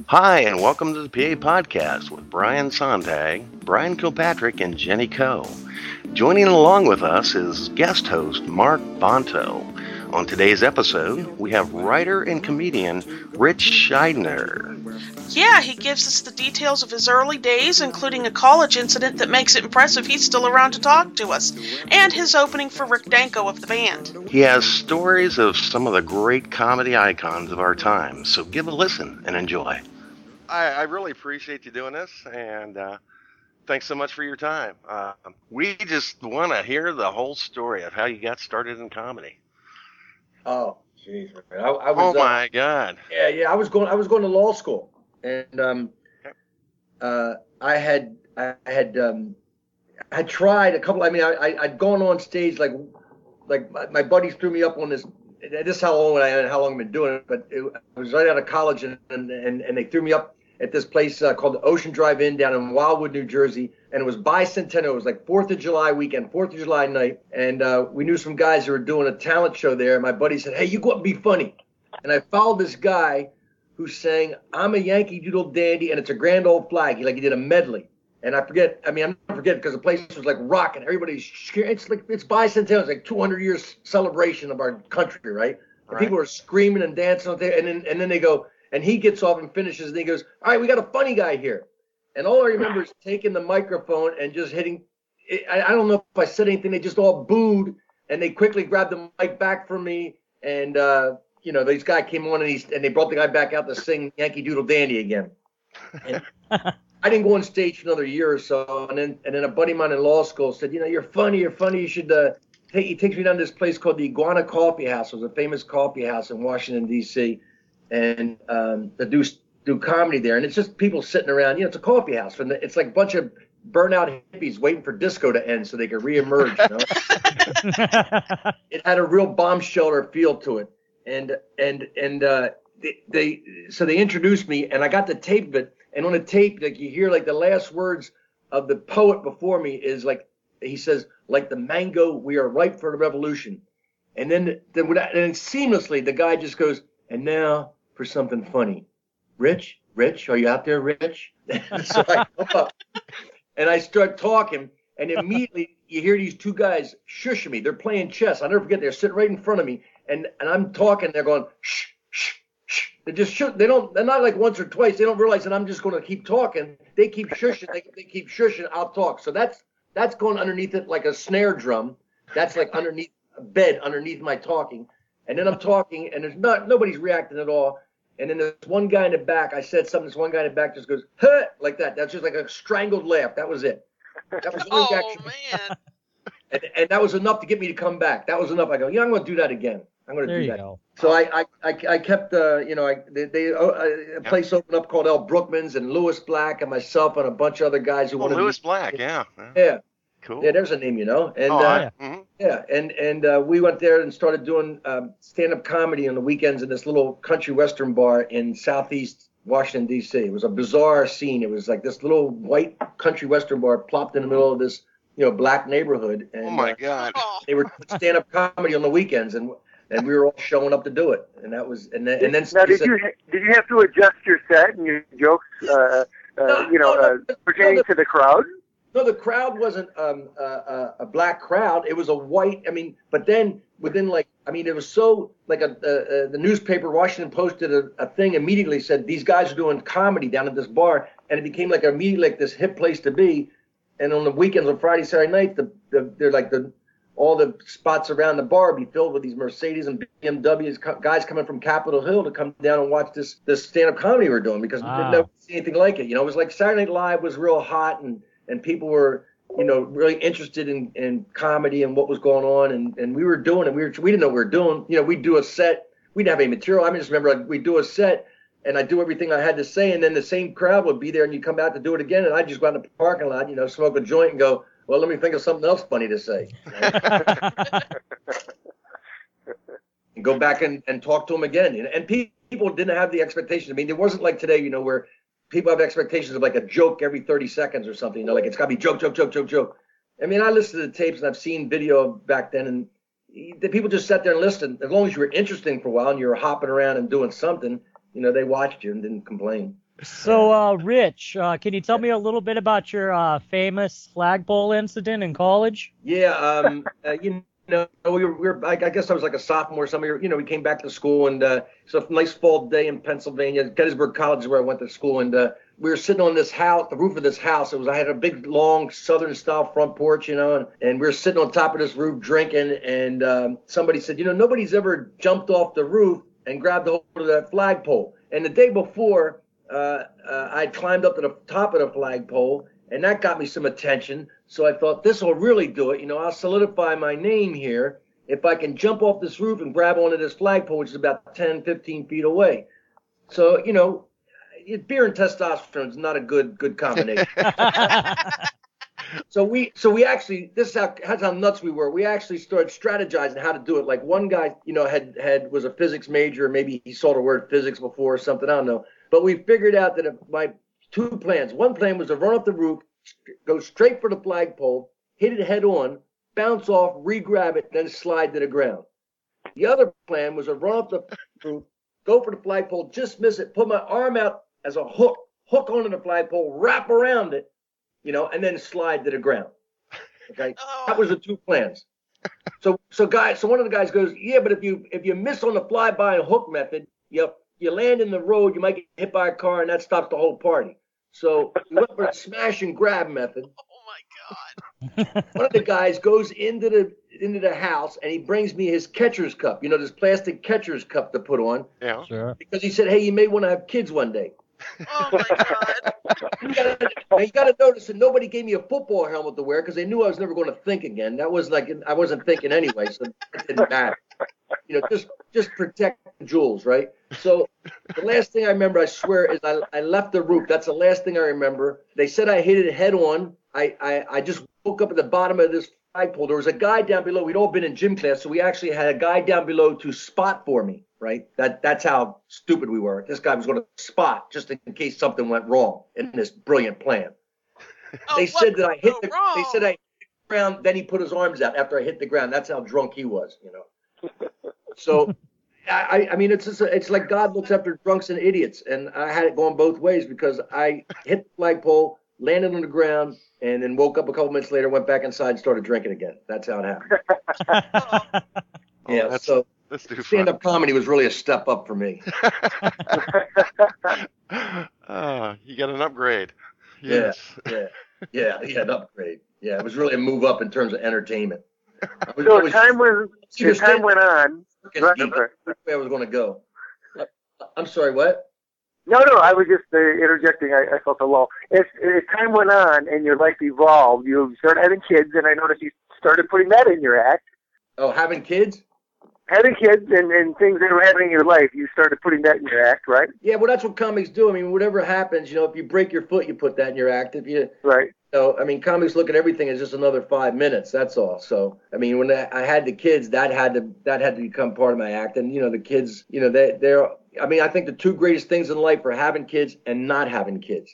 Hi, and welcome to the PA Podcast with Brian Sontag, Brian Kilpatrick, and Jenny Coe. Joining along with us is guest host Mark Bonto. On today's episode, we have writer and comedian Rich Scheidner. Yeah, he gives us the details of his early days, including a college incident that makes it impressive he's still around to talk to us, and his opening for Rick Danko of the band. He has stories of some of the great comedy icons of our time, so give a listen and enjoy. I really appreciate you doing this, and thanks so much for your time. We just want to hear the whole story of how you got started in comedy. Oh, jeez, man. I was. Oh my God. Yeah. I was going to law school, and I had tried a couple. I mean, I'd gone on stage like my buddies threw me up on this. This is how long I've been doing it, but I was right out of college, and they threw me up at this place called the Ocean Drive Inn down in Wildwood, New Jersey, and it was bicentennial. It was like 4th of July weekend, 4th of July night, and we knew some guys who were doing a talent show there. And my buddy said, "Hey, you go up and be funny," and I followed this guy who's saying, "I'm a Yankee Doodle Dandy," and it's a grand old flag. He did a medley. And I forget, I'm not forget because the place was like rocking. Everybody's cheering. It's bicentennial. It's like 200 years celebration of our country, right? And people are screaming and dancing out there. And then they go, and he gets off and finishes, and he goes, "All right, we got a funny guy here." And all I remember is taking the microphone and just hitting. I don't know if I said anything. They just all booed, and they quickly grabbed the mic back from me. And this guy came on, and they brought the guy back out to sing Yankee Doodle Dandy again. And I didn't go on stage for another year or so, and then a buddy of mine in law school said, "You're funny. You should." He takes me down to this place called the Iguana Coffee House. It was a famous coffee house in Washington D.C. and to do comedy there, and it's just people sitting around. It's a coffee house, and it's like a bunch of burnout hippies waiting for disco to end so they could reemerge. It had a real bomb shelter feel to it, and they introduced me, and I got the tape of it. And on the tape, you hear the last words of the poet before me is he says, "Like the mango, we are ripe for the revolution." And then seamlessly, the guy just goes, "And now for something funny. Rich, are you out there, Rich?" So I come up and I start talking, and immediately you hear these two guys shushing me. They're playing chess. I'll never forget. They're sitting right in front of me, and I'm talking. They're going, "Shh, shh, shh." They just shoot. They're not like once or twice. They don't realize that I'm just going to keep talking. They keep shushing. They keep shushing. I'll talk. So that's going underneath it like a snare drum. That's like underneath a bed, underneath my talking. And then I'm talking, and nobody's reacting at all. And then there's one guy in the back. I said something. This one guy in the back just goes, "Huh," like that. That's just like a strangled laugh. That was it. That was the only reaction. Man. And that was enough to get me to come back. That was enough. I go, I'm going to do that again. I'm going to do that. Go. So I kept, a place opened up called El Brookman's, and Lewis Black and myself and a bunch of other guys who wanted Lewis Black, yeah. Cool. Yeah, there's a name, And we went there and started doing stand-up comedy on the weekends in this little country western bar in southeast Washington, D.C. It was a bizarre scene. It was like this little white country western bar plopped in the middle of this, black neighborhood. And, oh my God! They were doing stand-up comedy on the weekends, and we were all showing up to do it. And that was and then. Now, did you have to adjust your set and your jokes, pertaining to the crowd? No, the crowd wasn't a black crowd. It was a white. But then within it was so the newspaper Washington Post did a thing immediately said these guys are doing comedy down at this bar, and it became immediately this hip place to be. And on the weekends, on Friday, Saturday nights, all the spots around the bar would be filled with these Mercedes and BMWs, guys coming from Capitol Hill to come down and watch this stand-up comedy we're doing because we didn't know anything like it. It was like Saturday Night Live was real hot, and people were, really interested in comedy and what was going on, and we were doing it. We didn't know what we were doing. We'd do a set. We didn't have any material. I just remember we'd do a set, and I'd do everything I had to say, and then the same crowd would be there, and you come out to do it again, and I'd just go out in the parking lot, smoke a joint and go, "Well, let me think of something else funny to say." And go back and talk to them again. And people didn't have the expectation. It wasn't like today, where people have expectations of a joke every 30 seconds or something. It's got to be joke. I listened to the tapes, and I've seen video back then, and the people just sat there and listened. As long as you were interesting for a while and you were hopping around and doing something, they watched you and didn't complain. So, Rich, can you tell me a little bit about your famous flagpole incident in college? Yeah, I guess I was like a sophomore or something. We came back to school, and it's a nice fall day in Pennsylvania. Gettysburg College is where I went to school, and we were sitting on this house, the roof of this house. I had a big, long Southern style front porch, and we were sitting on top of this roof drinking, and somebody said, nobody's ever jumped off the roof and grabbed a hold of that flagpole. And the day before, I climbed up to the top of the flagpole, and that got me some attention. So I thought, this will really do it. I'll solidify my name here if I can jump off this roof and grab onto this flagpole, which is about 10, 15 feet away. So, beer and testosterone is not a good combination. So we actually, this is how nuts we were. We actually started strategizing how to do it. Like one guy, was a physics major. Maybe he saw the word physics before or something. I don't know. But we figured out that my two plans. One plan was to run up the roof, go straight for the flagpole, hit it head on, bounce off, re-grab it, then slide to the ground. The other plan was to run up the roof, go for the flagpole, just miss it, put my arm out as a hook onto the flagpole, wrap around it, and then slide to the ground. Okay, that was the two plans. So one of the guys goes, yeah, but if you miss on the fly-by and hook method, you land in the road, you might get hit by a car, and that stops the whole party. So we went for the smash and grab method. Oh my God! One of the guys goes into the house and he brings me his catcher's cup. This plastic catcher's cup to put on. Yeah. Sure. Because he said, hey, you may want to have kids one day. Oh my God! You got to notice that nobody gave me a football helmet to wear because they knew I was never going to think again. That was like I wasn't thinking anyway, so it didn't matter. Just protect the jewels, right? So the last thing I remember, I swear, is I left the roof. That's the last thing I remember. They said I hit it head on. I just woke up at the bottom of this flagpole. There was a guy down below. We'd all been in gym class, so we actually had a guy down below to spot for me, right? That's how stupid we were. This guy was going to spot just in case something went wrong in this brilliant plan. They said that I hit the ground, then he put his arms out after I hit the ground. That's how drunk he was, So I mean, it's like God looks after drunks and idiots, and I had it going both ways because I hit the flagpole, landed on the ground, and then woke up a couple minutes later, went back inside, and started drinking again. That's how it happened. Yeah, that's stand-up comedy was really a step up for me. You got an upgrade. Yes. Yeah, an upgrade. Yeah, it was really a move up in terms of entertainment. So time went on. Right, I was going to go. I'm sorry, what? No, I was just interjecting. I felt a lull. As time went on and your life evolved, you started having kids, and I noticed you started putting that in your act. Oh, having kids? Having kids and things that were happening in your life, you started putting that in your act, right? Yeah, well, that's what comics do. I mean, whatever happens, if you break your foot, you put that in your act. Right. I mean, comics look at everything as just another 5 minutes. That's all. So, I mean, when I had the kids, that had to become part of my act. And the kids, they're. I mean, I think the two greatest things in life are having kids and not having kids.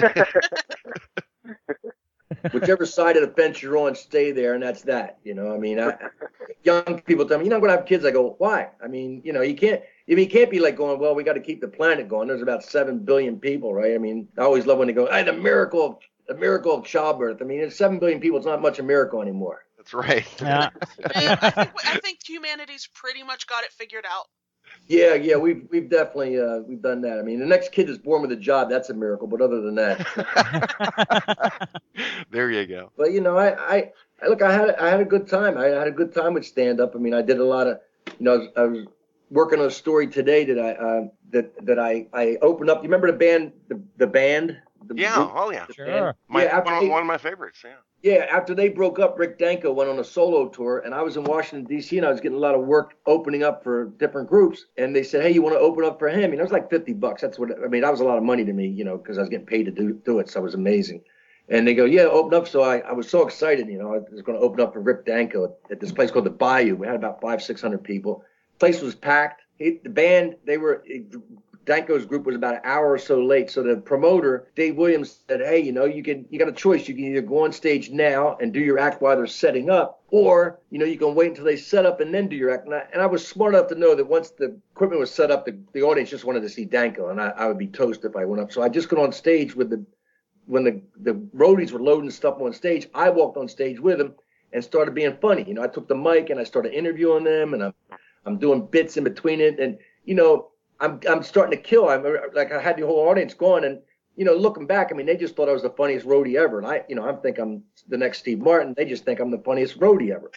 Whichever side of the fence you're on, stay there, and that's that. I mean, young people tell me, you're not going to have kids. I go, why? I mean, you can't. You can't be like going, well, we got to keep the planet going. There's about 7 billion people, right? I mean, I always love when they go, hey, the miracle of childbirth. I mean, it's 7 billion people. It's not much a miracle anymore. That's right. Yeah. I think humanity's pretty much got it figured out. Yeah, we've definitely we've done that. I mean, the next kid is born with a job. That's a miracle. But other than that, there you go. But I look, I had a good time. I had a good time with stand up. I mean, I did a lot of, I was working on a story today that I opened up. You remember the band? Yeah. Group? Oh yeah. Sure. One of my favorites. Yeah. Yeah, after they broke up, Rick Danko went on a solo tour, and I was in Washington, D.C., and I was getting a lot of work opening up for different groups. And they said, hey, you want to open up for him? It was like $50. That was a lot of money to me, because I was getting paid to do it, so it was amazing. And they go, yeah, open up. So I was so excited, I was going to open up for Rick Danko at this place called the Bayou. We had about 500-600 people. The place was packed. The band, Danko's group was about an hour or so late. So the promoter, Dave Williams, said, hey, you got a choice. You can either go on stage now and do your act while they're setting up, or, you can wait until they set up and then do your act. And I was smart enough to know that once the equipment was set up, the audience just wanted to see Danko, and I would be toast if I went up. So I just got on stage when the roadies were loading stuff on stage. I walked on stage with them and started being funny. I took the mic and I started interviewing them, and I'm doing bits in between it, and I'm starting to kill. I had the whole audience going, and looking back, I mean, they just thought I was the funniest roadie ever, and I think I'm the next Steve Martin. They just think I'm the funniest roadie ever.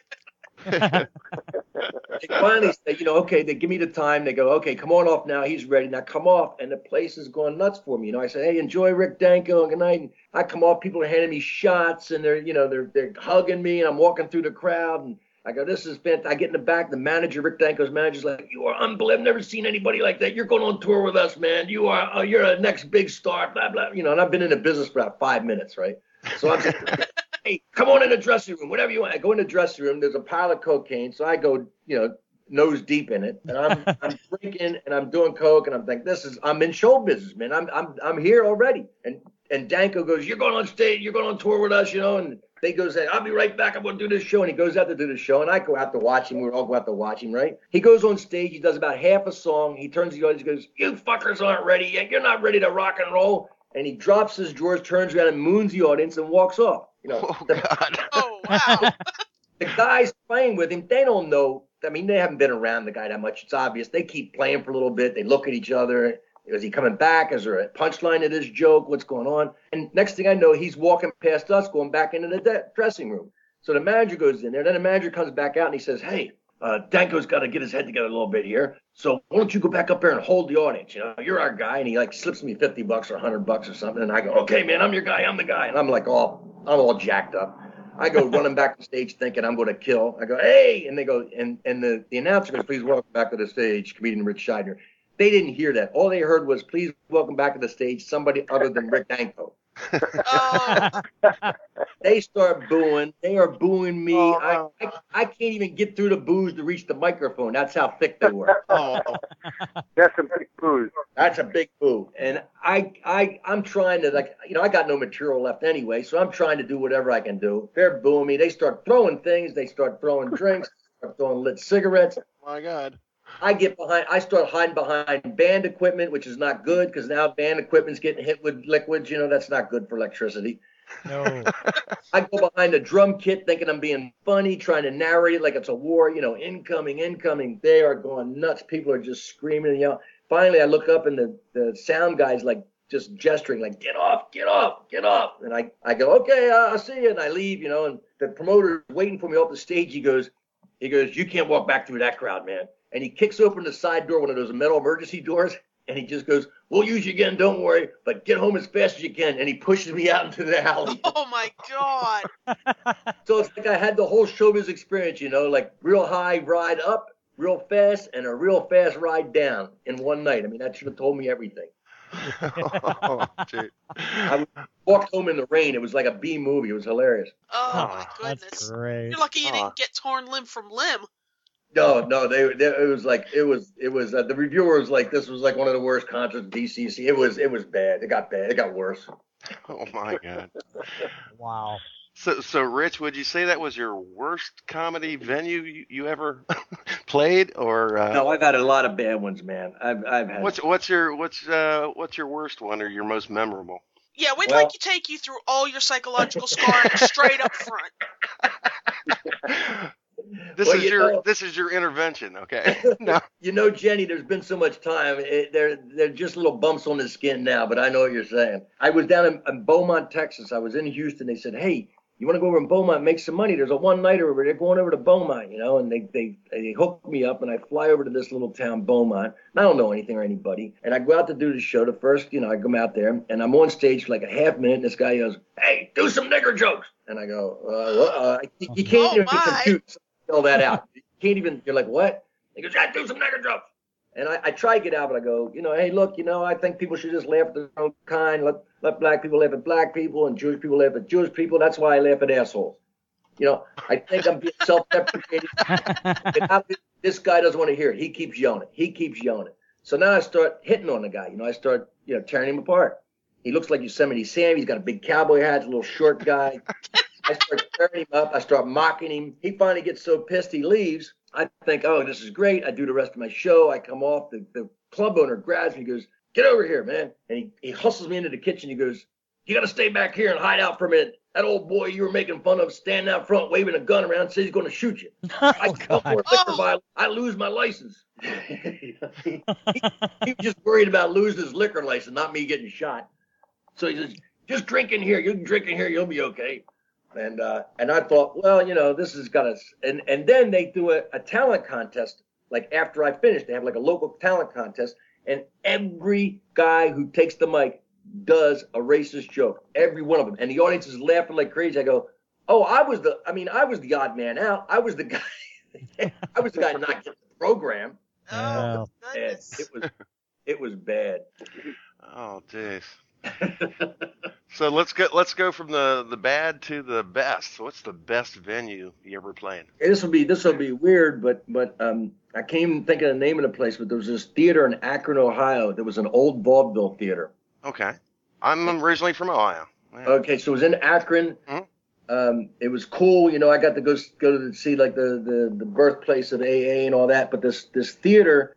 They finally say, okay, they give me the time. They go, okay, come on off now. He's ready. Now come off. And the place is going nuts for me. I say, hey, enjoy Rick Danko. Good night. And I come off. People are handing me shots, and they're hugging me, and I'm walking through the crowd, and I go, this is fantastic. I get in the back. The manager, Rick Danko's manager's like, you are unbelievable. I've never seen anybody like that. You're going on tour with us, man. You're a next big star, blah, blah. And I've been in the business for about 5 minutes, right? So I'm saying, hey, come on in the dressing room, whatever you want. I go in the dressing room. There's a pile of cocaine. So I go, nose deep in it. And I'm drinking and I'm doing coke. And I'm thinking, I'm in show business, man. I'm here already. And Danko goes, you're going on stage. You're going on tour with us, and they goes, I'll be right back. I'm going to do this show. And he goes out to do the show. And I go out to watch him. We all go out to watch him, right? He goes on stage. He does about half a song. He turns to the audience and goes, you fuckers aren't ready yet. You're not ready to rock and roll. And he drops his drawers, turns around and moons the audience and walks off. Oh, God. Oh, wow. The guys playing with him, they don't know. I mean, they haven't been around the guy that much. It's obvious. They keep playing for a little bit. They look at each other. Is he coming back? Is there a punchline to this joke? What's going on? And next thing I know, he's walking past us, going back into the dressing room. So the manager goes in there. Then the manager comes back out and he says, hey, Danko's got to get his head together a little bit here. So why don't you go back up there and hold the audience? You're our guy. And he slips me $50 or $100 or something. And I go, okay, man, I'm your guy. I'm the guy. And I'm like, I'm all jacked up. I go running back to stage thinking I'm going to kill. I go, hey, and they go, and the announcer goes, please welcome back to the stage, comedian Rich Scheidner. They didn't hear that. All they heard was, please welcome back to the stage somebody other than Rick Danko. Oh. They start booing. They are booing me. I can't even get through the boos to reach the microphone. That's how thick they were. That's a big booze. That's a big boo. And I'm trying to, I got no material left anyway, so I'm trying to do whatever I can do. They're booing me. They start throwing things. They start throwing drinks. Start throwing lit cigarettes. Oh, my God. I start hiding behind band equipment, which is not good because now band equipment's getting hit with liquids. That's not good for electricity. No. I go behind the drum kit thinking I'm being funny, trying to narrate it like it's a war, incoming. They are going nuts. People are just screaming and yelling. Finally, I look up and the sound guy's just gesturing get off. And I go, okay, I'll see you. And I leave, and the promoter is waiting for me off the stage. He goes, you can't walk back through that crowd, man. And he kicks open the side door, one of those metal emergency doors, and he just goes, we'll use you again, don't worry, but get home as fast as you can. And he pushes me out into the alley. Oh, my God. So it's like I had the whole showbiz experience, real high ride up, real fast, and a real fast ride down in one night. I mean, that should have told me everything. Oh, dude. I walked home in the rain. It was like a B movie. It was hilarious. Oh, my goodness. That's great. You're lucky you didn't get torn limb from limb. No, it was the reviewer was like, this was like one of the worst concerts in DCC. It was bad. It got bad. It got worse. Oh, my God. Wow. So Rich, would you say that was your worst comedy venue you ever played, or? No, I've had a lot of bad ones, man. I've had. What's your worst one or your most memorable? Yeah, we'd like to take you through all your psychological scarring straight up front. This is your intervention, okay? No. Jenny, there's been so much time. They're just little bumps on the skin now, but I know what you're saying. I was down in Beaumont, Texas. I was in Houston. They said, hey, you want to go over in Beaumont and make some money? There's a one-nighter over there going over to Beaumont, and they hook me up, and I fly over to this little town, Beaumont. And I don't know anything or anybody. And I go out to do the show. The first, I come out there, and I'm on stage for like a half minute, and this guy goes, hey, do some nigger jokes. And I go, you can't even be confused. Spell that out. You can't even, you're like, what? He goes, yeah, do some nigger jokes. And I try to get out, but I go, hey, look, I think people should just laugh at their own kind. Let black people laugh at black people and Jewish people laugh at Jewish people. That's why I laugh at assholes. I think I'm being self-deprecating. This guy doesn't want to hear it. He keeps yelling it. So now I start hitting on the guy. You know, I start, tearing him apart. He looks like Yosemite Sam. He's got a big cowboy hat, a little short guy. I start tearing him up. I start mocking him. He finally gets so pissed he leaves. I think, oh, this is great. I do the rest of my show. I come off. The club owner grabs me. He goes, get over here, man. And he hustles me into the kitchen. He goes, you got to stay back here and hide out for a minute. That old boy you were making fun of standing out front waving a gun around says he's going to shoot you. I come for a liquor violation. I lose my license. he was just worried about losing his liquor license, not me getting shot. So he says, just drink in here. You can drink in here. You'll be okay. And I thought, well, this has got us. And then they do a talent contest. Like after I finish, they have like a local talent contest. And every guy who takes the mic does a racist joke. Every one of them. And the audience is laughing like crazy. I go, oh, I was the odd man out. I was the guy. I was the guy not getting the program. Oh, goodness. It was bad. Oh, jeez. So let's go from the bad to the best. What's the best venue you ever played? This will be weird, but I can't even think of the name of the place. But there was this theater in Akron, Ohio. There was an old vaudeville theater. Okay, I'm originally from Ohio. Yeah. Okay, so it was in Akron. Mm-hmm. It was cool. I got to go to see like the birthplace of AA and all that. But this theater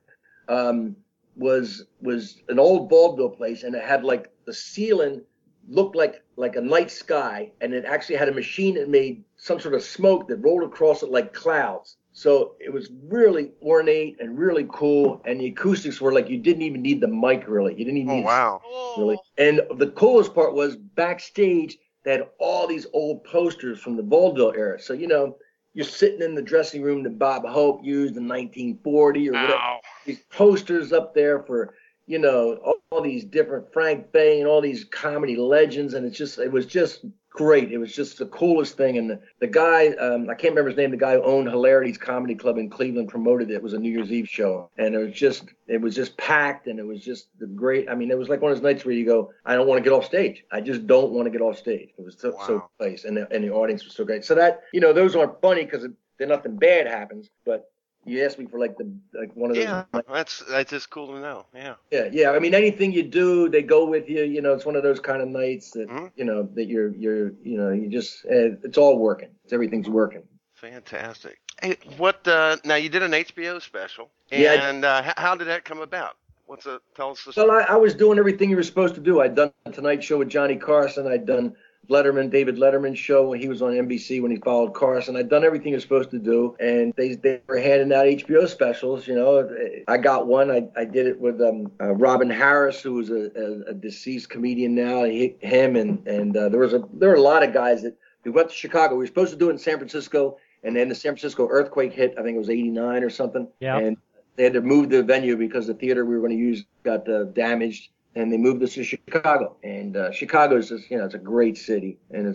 was an old vaudeville place, and it had like the ceiling looked like a night sky, and it actually had a machine that made some sort of smoke that rolled across it like clouds. So it was really ornate and really cool, and the acoustics were like you didn't even need the mic really. You didn't even need really. And the coolest part was backstage they had all these old posters from the vaudeville era. So you're sitting in the dressing room that Bob Hope used in 1940 or whatever. These posters up there for all these different Frank Bay and all these comedy legends, and it was just great. It was just the coolest thing. And the guy, I can't remember his name, the guy who owned Hilarities Comedy Club in Cleveland promoted it. It was a New Year's Eve show, and it was just packed, and it was just the great. I mean, it was like one of those nights where you go, I don't want to get off stage. I just don't want to get off stage. It was so nice, and the audience was so great. So that those aren't funny because nothing bad happens, but. You asked me for like one of those. Yeah, that's just cool to know. Yeah. Yeah. I mean, anything you do, they go with you. It's one of those kind of nights that that you just it's all working. Everything's working. Fantastic. Hey, what? Now you did an HBO special, and how did that come about? Tell us the story. Well, I was doing everything you were supposed to do. I'd done the Tonight Show with Johnny Carson. I'd done David Letterman's show when he was on NBC when he followed Carson. I'd done everything you're supposed to do, and they were handing out HBO specials. I got one. I did it with Robin Harris, who was a deceased comedian now. Him and there were a lot of guys that we went to Chicago. We were supposed to do it in San Francisco, and then the San Francisco earthquake hit. I think it was '89 or something. Yeah. And they had to move the venue because the theater we were going to use got damaged. And they moved us to Chicago, and Chicago is just, it's a great city, and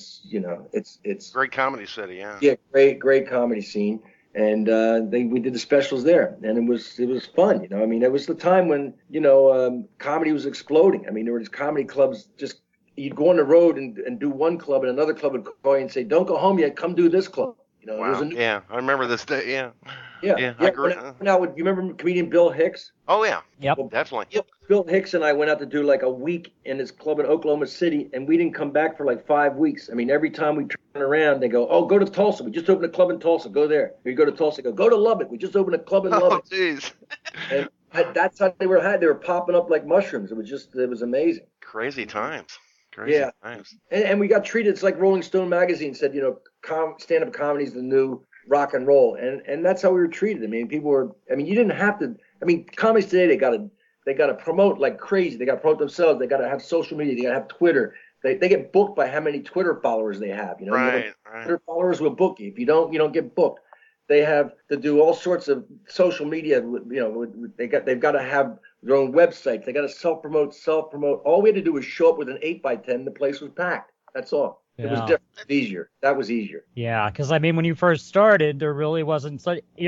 it's great comedy city, yeah. Yeah, great comedy scene, and we did the specials there, and it was fun, I mean, it was the time when comedy was exploding. I mean, there were these comedy clubs. Just you'd go on the road and do one club, and another club would call you and say, "Don't go home yet, come do this club." Wow. Yeah, I remember this day. Yeah. Yeah. I agree. Now, you remember comedian Bill Hicks? Oh yeah. Yep. Well, definitely. Yep. Bill Hicks and I went out to do like a week in his club in Oklahoma City, and we didn't come back for like 5 weeks. I mean, every time we turn around, they go, "Oh, go to Tulsa. We just opened a club in Tulsa. Go there." Or you go to Tulsa, go to Lubbock. We just opened a club in Lubbock. Oh, jeez. And that's how they were popping up like mushrooms. It was amazing. Crazy times. Times. And we got treated. It's like Rolling Stone magazine said, stand-up comedy is the new rock and roll, and that's how we were treated. I mean, you didn't have to. I mean, comics today, they got to promote like crazy. They got to promote themselves. They got to have social media. They got to have Twitter. They get booked by how many Twitter followers they have. Right. Twitter followers will book you. If you don't get booked. They have to do all sorts of social media. They've got to have their own websites. They got to self-promote. All we had to do was show up with an 8x10. The place was packed. That's all. Yeah. It was different. It was easier. That was easier. Yeah, because I mean, when you first started, there really wasn't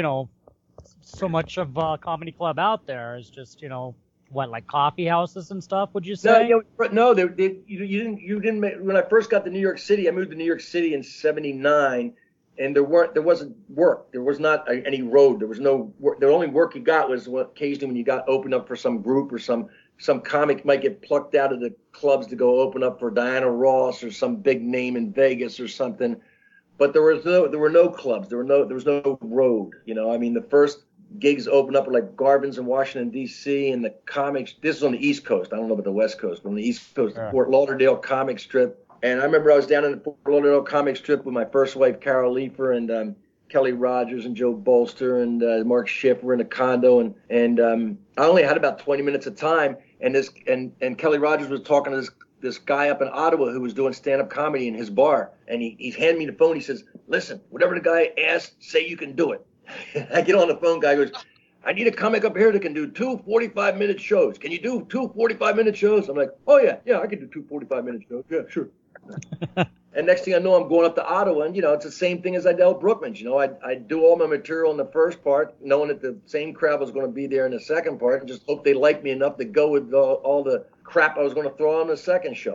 so much of a comedy club out there. It's just like coffee houses and stuff. Would you say? No, you didn't. When I first got to New York City, I moved to New York City in '79, and there wasn't work. There was not any road. There was no work. The only work you got was occasionally when you got opened up for some group or some comic might get plucked out of the clubs to go open up for Diana Ross or some big name in Vegas or something. But there were no clubs. There was no road. You know, I mean, the first gigs opened up were like Garvin's in Washington D.C. and the comics. This is on the East Coast. I don't know about the West Coast, but on the East Coast, the Fort Lauderdale comic strip. And I remember I was down in the Fort Lauderdale comic strip with my first wife, Carol Leifer, and Kelly Rogers and Joe Bolster and Mark Schiff were in a condo. And I only had about 20 minutes of time. And Kelly Rogers was talking to this guy up in Ottawa who was doing stand-up comedy in his bar. And he's handing me the phone. He says, listen, whatever the guy asks, say you can do it. I get on the phone. Guy goes, I need a comic up here that can do 2 45-minute shows. Can you do 2 45-minute shows? I'm like, oh, yeah, I can do 2 45-minute shows. Yeah, sure. And next thing I know, I'm going up to Ottawa, and, you know, it's the same thing as I did with Brookman's. You know, I do all my material in the first part, knowing that the same crowd was going to be there in the second part, and just hope they liked me enough to go with all the crap I was going to throw on the second show.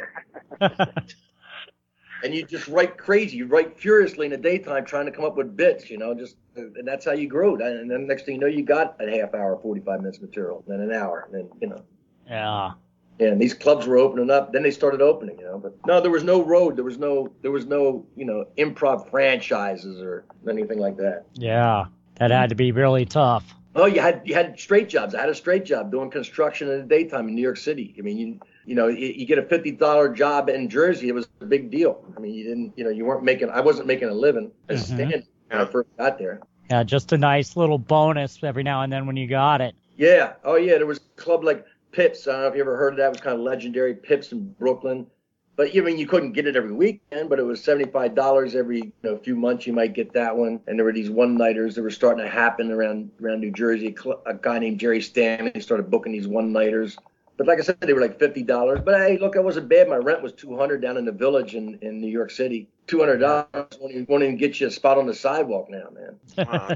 And you just write crazy. You write furiously in the daytime trying to come up with bits, you know, and that's how you grow. And then next thing you know, you got a half hour, 45 minutes material, then an hour, and then, you know. Yeah. And these clubs were opening up. Then they started opening, you know. But no, there was no road. There was no, you know, improv franchises or anything like that. Yeah, that had to be really tough. Oh, you had straight jobs. I had a straight job doing construction in the daytime in New York City. I mean, you know, you get a $50 job in Jersey. It was a big deal. I mean, I wasn't making a living as a stand when I first got there. Yeah, just a nice little bonus every now and then when you got it. Yeah. Oh, yeah. There was a club like Pips. I don't know if you ever heard of that. It was kind of legendary. Pips in Brooklyn. But, I mean, you couldn't get it every weekend, but it was $75 every few months. You might get that one. And there were these one-nighters that were starting to happen around New Jersey. A guy named Jerry Stanley started booking these one-nighters. But like I said, they were like $50. But hey, look, it wasn't bad. My rent was $200 down in the Village in New York City. $200 won't even get you a spot on the sidewalk now, man. Wow.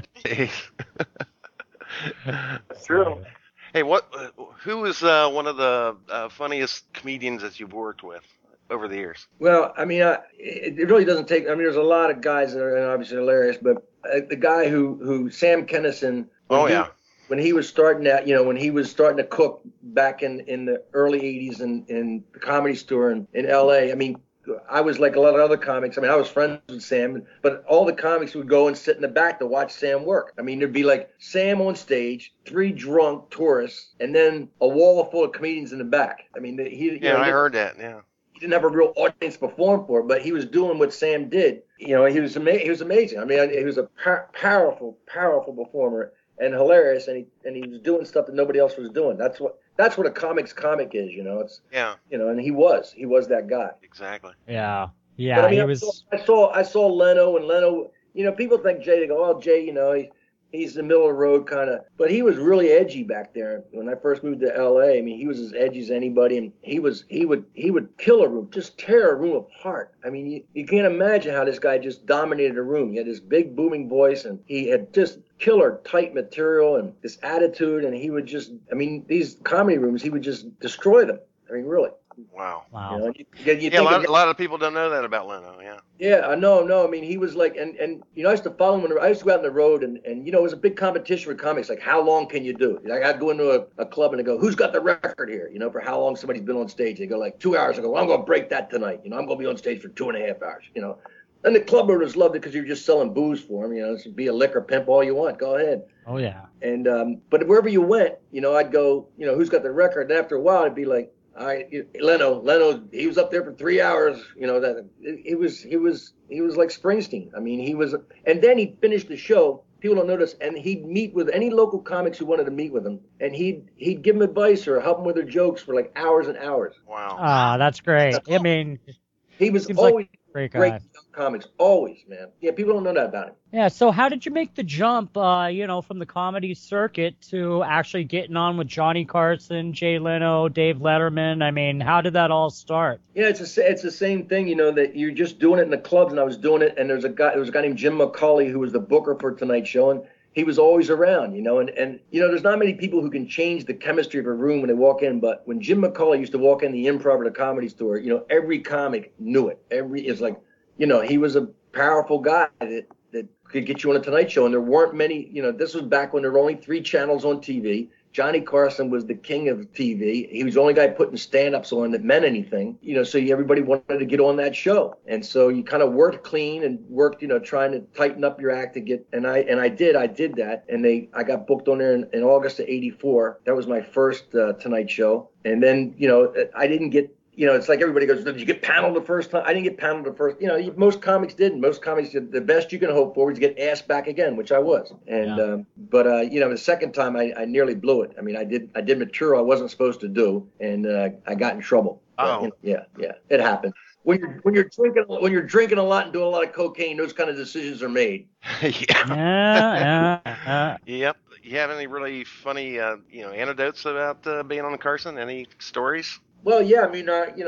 True. Hey, who is one of the funniest comedians that you've worked with over the years? Well, I mean, it really doesn't take. I mean, there's a lot of guys that are obviously hilarious, but the guy who Sam Kinison. When he was starting out, when he was starting to cook back in the early 80s in the Comedy Store in LA. I mean, I was like a lot of other comics. I mean, I was friends with Sam, but all the comics would go and sit in the back to watch Sam work. I mean, there'd be like Sam on stage, 3 drunk tourists, and then a wall full of comedians in the back. I mean, I heard that. Yeah. He didn't have a real audience to perform for, but he was doing what Sam did. He was amazing. I mean, he was a powerful performer and hilarious, and he was doing stuff that nobody else was doing. That's what a comic is, and he was that guy. Exactly. Yeah. But I mean, I saw Leno, and Leno, people think Jay, they go, oh, Jay, he's the middle of the road kind of, but he was really edgy back there. When I first moved to LA, I mean, he was as edgy as anybody, and he would kill a room, just tear a room apart. I mean, you can't imagine how this guy just dominated a room. He had this big booming voice, and he had just killer tight material and this attitude, and he would just, I mean, these comedy rooms, he would just destroy them. I mean, really. Wow. A lot of people don't know that about Leno. Yeah. Yeah, I know. I mean, he was like, and I used to follow him. I used to go out on the road, and it was a big competition with comics. Like, how long can you do? Like, I'd go into a club and I go, who's got the record here? For how long somebody's been on stage. They go like 2 hours. I go, well, I'm going to break that tonight. I'm going to be on stage for 2.5 hours. And the club owners loved it because you're just selling booze for them. Be a liquor pimp all you want. Go ahead. Oh yeah. And but wherever you went, I'd go, who's got the record? And after a while, I'd be like, Leno, he was up there for 3 hours. That he was like Springsteen. I mean, he was, and then he finished the show. People don't notice, and he'd meet with any local comics who wanted to meet with him, and he'd give them advice or help them with their jokes for like hours and hours. Wow. That's great. I mean, he was always like great comics, always, man. Yeah, people don't know that about him. Yeah, so how did you make the jump, from the comedy circuit to actually getting on with Johnny Carson, Jay Leno, Dave Letterman? I mean, how did that all start? Yeah, it's the same thing, that you're just doing it in the clubs, and I was doing it, and there was a guy named Jim McCauley who was the booker for Tonight Show, and he was always around, and there's not many people who can change the chemistry of a room when they walk in, but when Jim McCauley used to walk in the Improv or the Comedy Store, every comic knew it. He was a powerful guy that could get you on a Tonight Show, and there weren't many. This was back when there were only 3 channels on TV. Johnny Carson was the king of TV. He was the only guy putting stand-ups on that meant anything. So everybody wanted to get on that show, and so you kind of worked clean and worked, trying to tighten up your act to get. And I did that, and I got booked on there in August of '84. That was my first Tonight Show, and then I didn't get. It's like everybody goes, did you get paneled the first time? I didn't get paneled the first. Most comics didn't. Most comics did. The best you can hope for is get asked back again, which I was. And but the second time I nearly blew it. I mean, I did material I wasn't supposed to do, and I got in trouble. Oh, yeah, it happened. When you're drinking a lot and doing a lot of cocaine, those kind of decisions are made. Yeah. Yep. You have any really funny anecdotes about being on the Carson? Any stories? Well, yeah, I mean,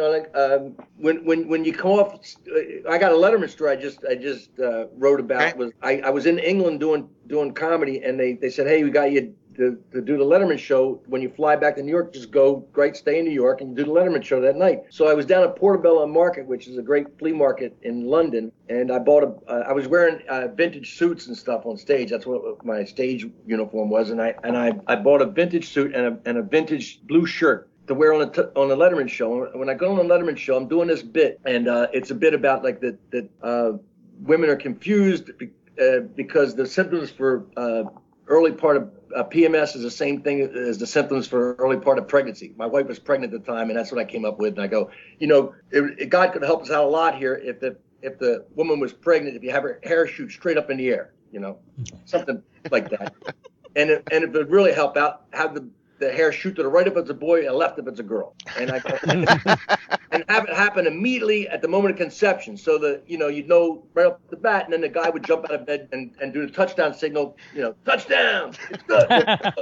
when you come off, I got a Letterman story I just wrote about. Okay. I was in England doing comedy, and they said, hey, we got you to do the Letterman show. When you fly back to New York, just go stay in New York and do the Letterman show that night. So I was down at Portobello Market, which is a great flea market in London, and I bought I was wearing vintage suits and stuff on stage. That's what my stage uniform was, and I bought a vintage suit and a vintage blue shirt to wear on the Letterman show. When I go on the Letterman show, I'm doing this bit, and it's a bit about like that women are confused because the symptoms for early part of PMS is the same thing as the symptoms for early part of pregnancy. My wife was pregnant at the time, and that's what I came up with. And I go, God could help us out a lot here if the woman was pregnant, if you have her hair shoot straight up in the air, something like that. And it would really help out, have the hair shoot to the right if it's a boy and left if it's a girl. And and have it happen immediately at the moment of conception, so that you'd know right off the bat, and then the guy would jump out of bed and do the touchdown signal, touchdown, it's good.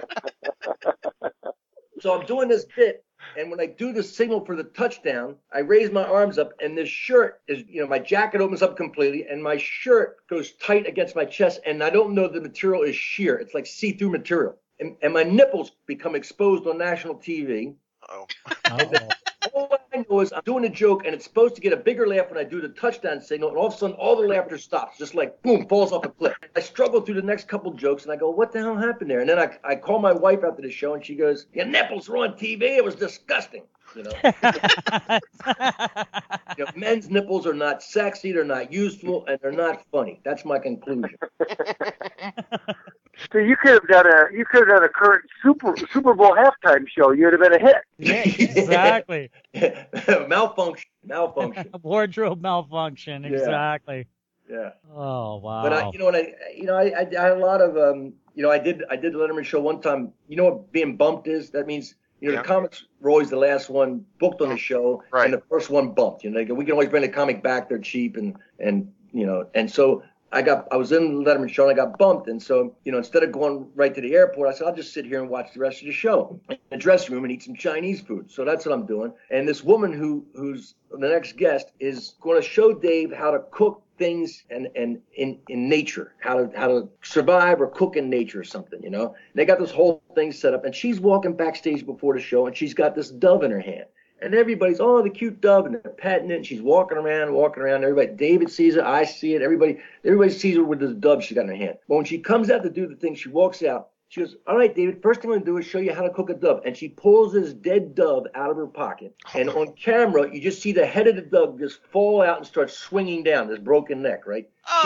So I'm doing this bit, and when I do the signal for the touchdown, I raise my arms up, and this shirt is, my jacket opens up completely, and my shirt goes tight against my chest, and I don't know the material is sheer. It's like see-through material. And my nipples become exposed on national TV. Oh. All I know is I'm doing a joke, and it's supposed to get a bigger laugh when I do the touchdown signal, and all of a sudden, all the laughter stops, just like, boom, falls off a cliff. I struggle through the next couple jokes, and I go, what the hell happened there? And then I call my wife after the show, and she goes, your nipples were on TV. It was disgusting. Men's nipples are not sexy, they're not useful, and they're not funny. That's my conclusion. So you could have done a current Super Bowl halftime show. You'd have been a hit. Yeah, exactly. Malfunction. Wardrobe malfunction. Exactly. Yeah. Oh wow. But I had a lot of I did the Letterman show one time. You know what being bumped is? That means the comics were always the last one booked on the show, right, and the first one bumped. They go, we can always bring the comic back. They're cheap, and so I was in the Letterman show and I got bumped, and so instead of going right to the airport, I said I'll just sit here and watch the rest of the show in the dressing room and eat some Chinese food. So that's what I'm doing. And this woman who's the next guest is going to show Dave how to cook things and in nature, how to survive or cook in nature or something. And they got this whole thing set up, and she's walking backstage before the show, and she's got this dove in her hand. And everybody's, the cute dove, and they're petting it, and she's walking around. Everybody, David sees it, I see it, everybody sees her with this dove she got in her hand. But when she comes out to do the thing, she walks out. She goes, all right, David, first thing I'm going to do is show you how to cook a dove. And she pulls this dead dove out of her pocket. And on camera, you just see the head of the dove just fall out and start swinging down, this broken neck, right?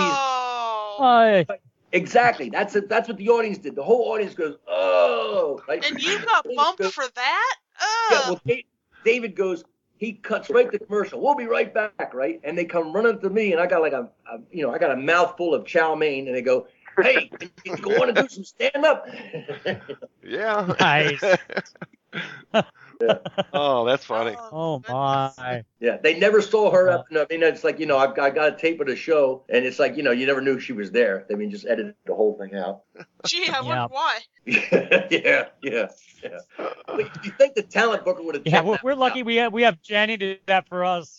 Exactly. That's what the audience did. The whole audience goes, oh. Right? And you got bumped for that? Yeah, well, David goes, he cuts right to commercial. We'll be right back, right? And they come running to me, and I got like I got a mouthful of chow mein, and they go, hey, can you go on and do some stand-up? Yeah. Nice. Yeah. Oh, that's funny. Oh my. Yeah, they never saw her up. I mean, it's like I got a tape of the show, and it's like you never knew she was there. They just edited the whole thing out. Gee, I wonder why. Yeah. But you think the talent booker would have? Yeah, we're lucky we have Jenny to do that for us.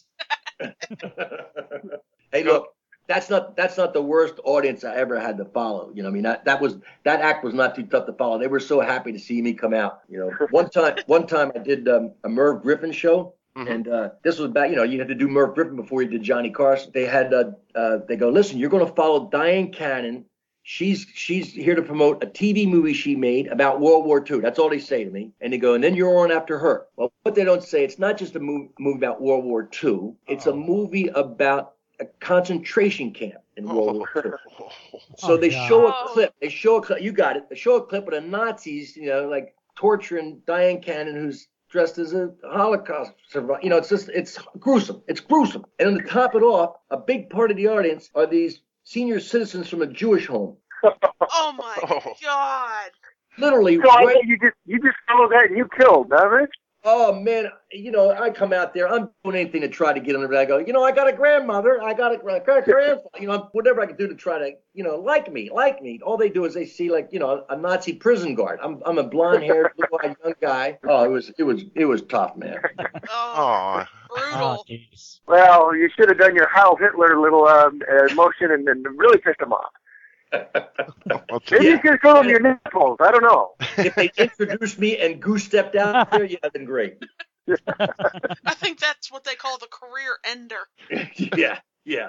Hey, look. That's not the worst audience I ever had to follow. I mean, that act was not too tough to follow. They were so happy to see me come out. One time I did a Merv Griffin show, And this was back, you had to do Merv Griffin before you did Johnny Carson. They had, they go, listen, you're going to follow Dyan Cannon. She's here to promote a TV movie she made about World War II. That's all they say to me. And they go, and then you're on after her. Well, what they don't say, it's not just a movie about World War II. It's a movie about a concentration camp in World War II. So they show a clip. You got it. They show a clip of the Nazis, like torturing Dyan Cannon, who's dressed as a Holocaust survivor. It's gruesome. It's gruesome. And then to top it off, a big part of the audience are these senior citizens from a Jewish home. Oh my God! Literally. So you just follow that and you killed, huh, Rich? Oh man, I come out there. I'm doing anything to try to get under. I go, I got a grandmother. I got a grandfather. Whatever I can do to try to, like me. All they do is they see a Nazi prison guard. I'm a blonde-haired, blue-eyed young guy. Oh, it was tough, man. Oh, brutal. Well, you should have done your Heil Hitler little motion and really pissed them off. Maybe you could film your nipples. I don't know. If they introduced me and Goose stepped out there, then great. I think that's what they call the career ender. Yeah.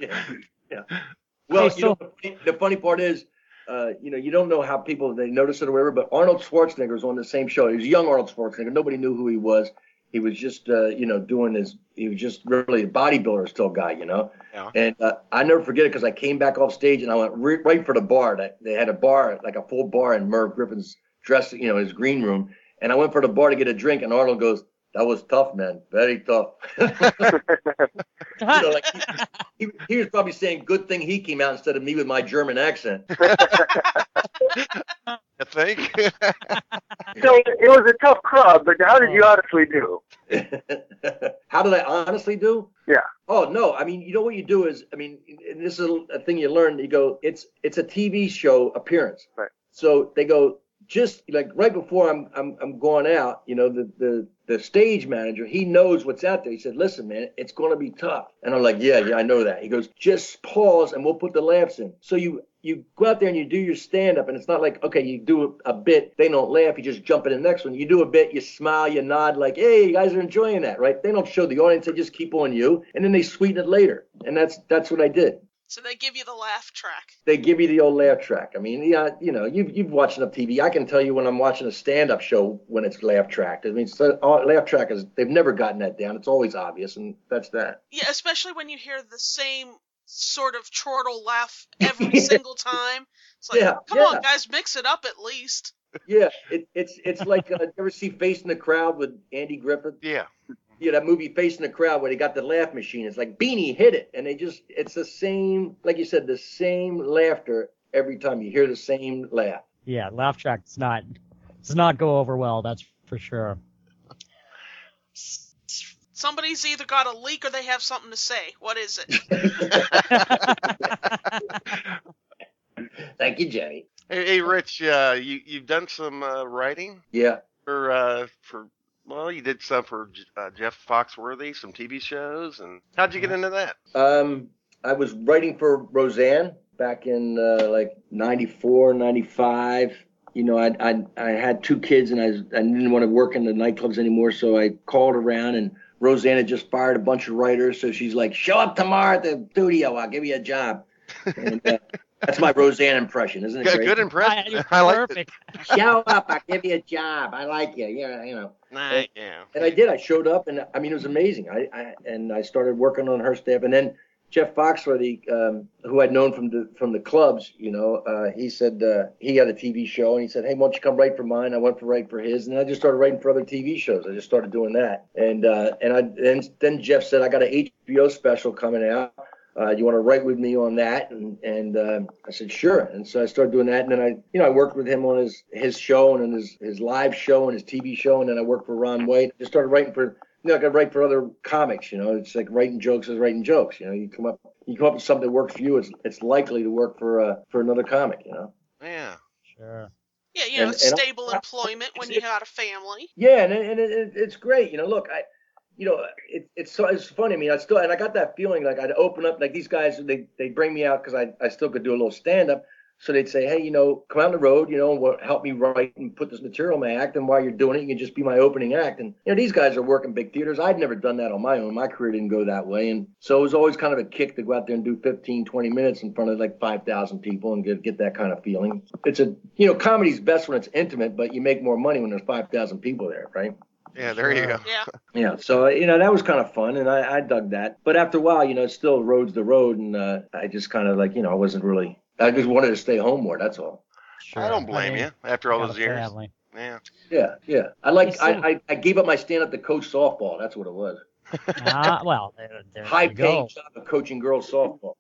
Well, the funny part is, you don't know how people, they notice it or whatever, but Arnold Schwarzenegger was on the same show. He was young Arnold Schwarzenegger. Nobody knew who he was. He was just, he was just really a bodybuilder still guy, Yeah. And I never forget it because I came back off stage and I went right for the bar. They had a bar, like a full bar in Merv Griffin's dressing, his green room. And I went for the bar to get a drink and Arnold goes, "That was tough, man. Very tough." He was probably saying good thing he came out instead of me with my German accent. I think. So it was a tough crowd, but how did you honestly do? How did I honestly do? Yeah. Oh, no. I mean, what you do is, and this is a thing you learn. You go, it's a TV show appearance. Right. So they go, just like right before I'm going out, the stage manager, he knows what's out there. He said, "Listen, man, it's going to be tough." And I'm like, yeah, I know that. He goes, "Just pause and we'll put the laughs in." So you go out there and you do your stand-up, and it's not like, okay, you do a bit, they don't laugh, you just jump in the next one. You do a bit, you smile, you nod like, "Hey, you guys are enjoying that," right? They don't show the audience, they just keep on you, and then they sweeten it later. And that's what I did. So they give you the laugh track. They give you the old laugh track. I mean, you've watched enough TV. I can tell you when I'm watching a stand-up show when it's laugh tracked. I mean, laugh track they've never gotten that down. It's always obvious, and that's that. Yeah, especially when you hear the same sort of chortle laugh every single time. It's like, come on, guys, mix it up at least. Yeah, it's like, you ever see Face in the Crowd with Andy Griffith? Yeah. Yeah, that movie Face in the Crowd where they got the laugh machine. It's like, Beanie, hit it. And it's the same, like you said, the same laughter every time you hear the same laugh. Yeah, laugh track does not go over well, that's for sure. Somebody's either got a leak or they have something to say. What is it? Thank you, Jenny. Hey, Rich, you've done some writing? Yeah. Well, you did some for Jeff Foxworthy, some TV shows, and how'd you get into that? I was writing for Roseanne back in like 94, 95. I had 2 kids and I didn't want to work in the nightclubs anymore, so I called around and Roseanne had just fired a bunch of writers, so she's like, "Show up tomorrow at the studio, I'll give you a job." And that's my Roseanne impression, isn't it great? Good impression. I like it. Show up, I'll give you a job. I like you. Nice. And I did. I showed up, and it was amazing. I started working on her staff, and then Jeff Foxworthy, who I'd known from the clubs, he said he had a TV show, and he said, "Hey, why don't you come write for mine?" I went to write for his, and I just started writing for other TV shows. I just started doing that, and then Jeff said, "I got an HBO special coming out. You want to write with me on that?" And I said, "Sure." And so I started doing that. And then I worked with him on his show and his live show and his TV show. And then I worked for Ron White. I just started writing for, I could write for other comics, It's like writing jokes is writing jokes. You come up with something that works for you. It's likely to work for another comic, Yeah. Sure. Yeah, stable employment when you got a family. Yeah, and it's great. Look, it's funny. I mean, I got that feeling like I'd open up, like these guys, they bring me out because I still could do a little stand up. So they'd say, hey, come out on the road, help me write and put this material in my act. And while you're doing it, you can just be my opening act. And, these guys are working big theaters. I'd never done that on my own. My career didn't go that way. And so it was always kind of a kick to go out there and do 15, 20 minutes in front of like 5,000 people and get that kind of feeling. It's comedy's best when it's intimate, but you make more money when there's 5,000 people there, right? Yeah, there you go. Yeah. Yeah, so, that was kind of fun, and I dug that. But after a while, it's still road's the road, and I just kind of like, I just wanted to stay home more, that's all. Sure. I don't blame you after all those years. Family. Yeah. Yeah. I gave up my stand-up to coach softball, that's what it was. Well, there High-paying job of coaching girls softball.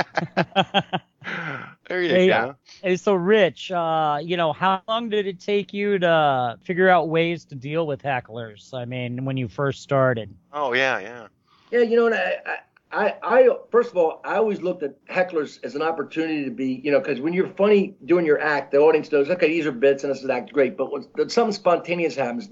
There you go. Hey, so Rich, how long did it take you to figure out ways to deal with hecklers? I mean, when you first started. Oh, yeah. Yeah, I first of all, I always looked at hecklers as an opportunity to be, because when you're funny doing your act, the audience knows, okay, these are bits and this is act great. But when something spontaneous happens,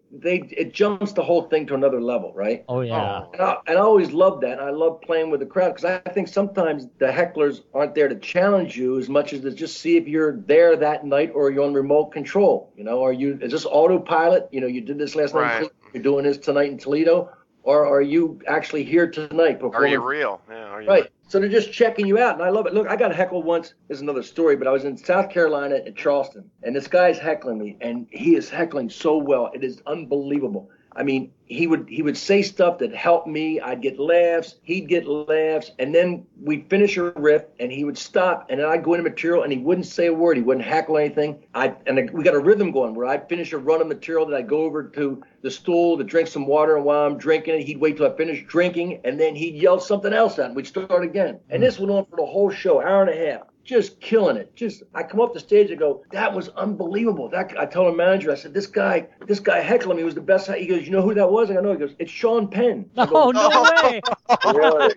it jumps the whole thing to another level, right? Oh yeah. And I always loved that. I love playing with the crowd because I think sometimes the hecklers aren't there to challenge you as much as to just see if you're there that night or you're on remote control. Is this autopilot? You did this last Right. night. You're doing this tonight in Toledo. Or are you actually here tonight? Are you real? Yeah, are you right. So they're just checking you out, and I love it. Look, I got heckled once. This is another story, but I was in South Carolina at Charleston, and this guy's heckling me, and he is heckling so well. It is unbelievable. I mean, he would say stuff that helped me. I'd get laughs. He'd get laughs. And then we'd finish a riff, and he would stop, and then I'd go into material, and he wouldn't say a word. He wouldn't heckle anything. We got a rhythm going where I'd finish a run of material, that I'd go over to the stool to drink some water, and while I'm drinking it, he'd wait till I finished drinking, and then he'd yell something else out, and we'd start again. And this went on for the whole show, hour and a half. Just killing it. I come up the stage and go, that was unbelievable. I told the manager, I said, this guy heckling me was the best. He goes, you know who that was? I go, no. He goes, it's Sean Penn. Oh, no way. Really?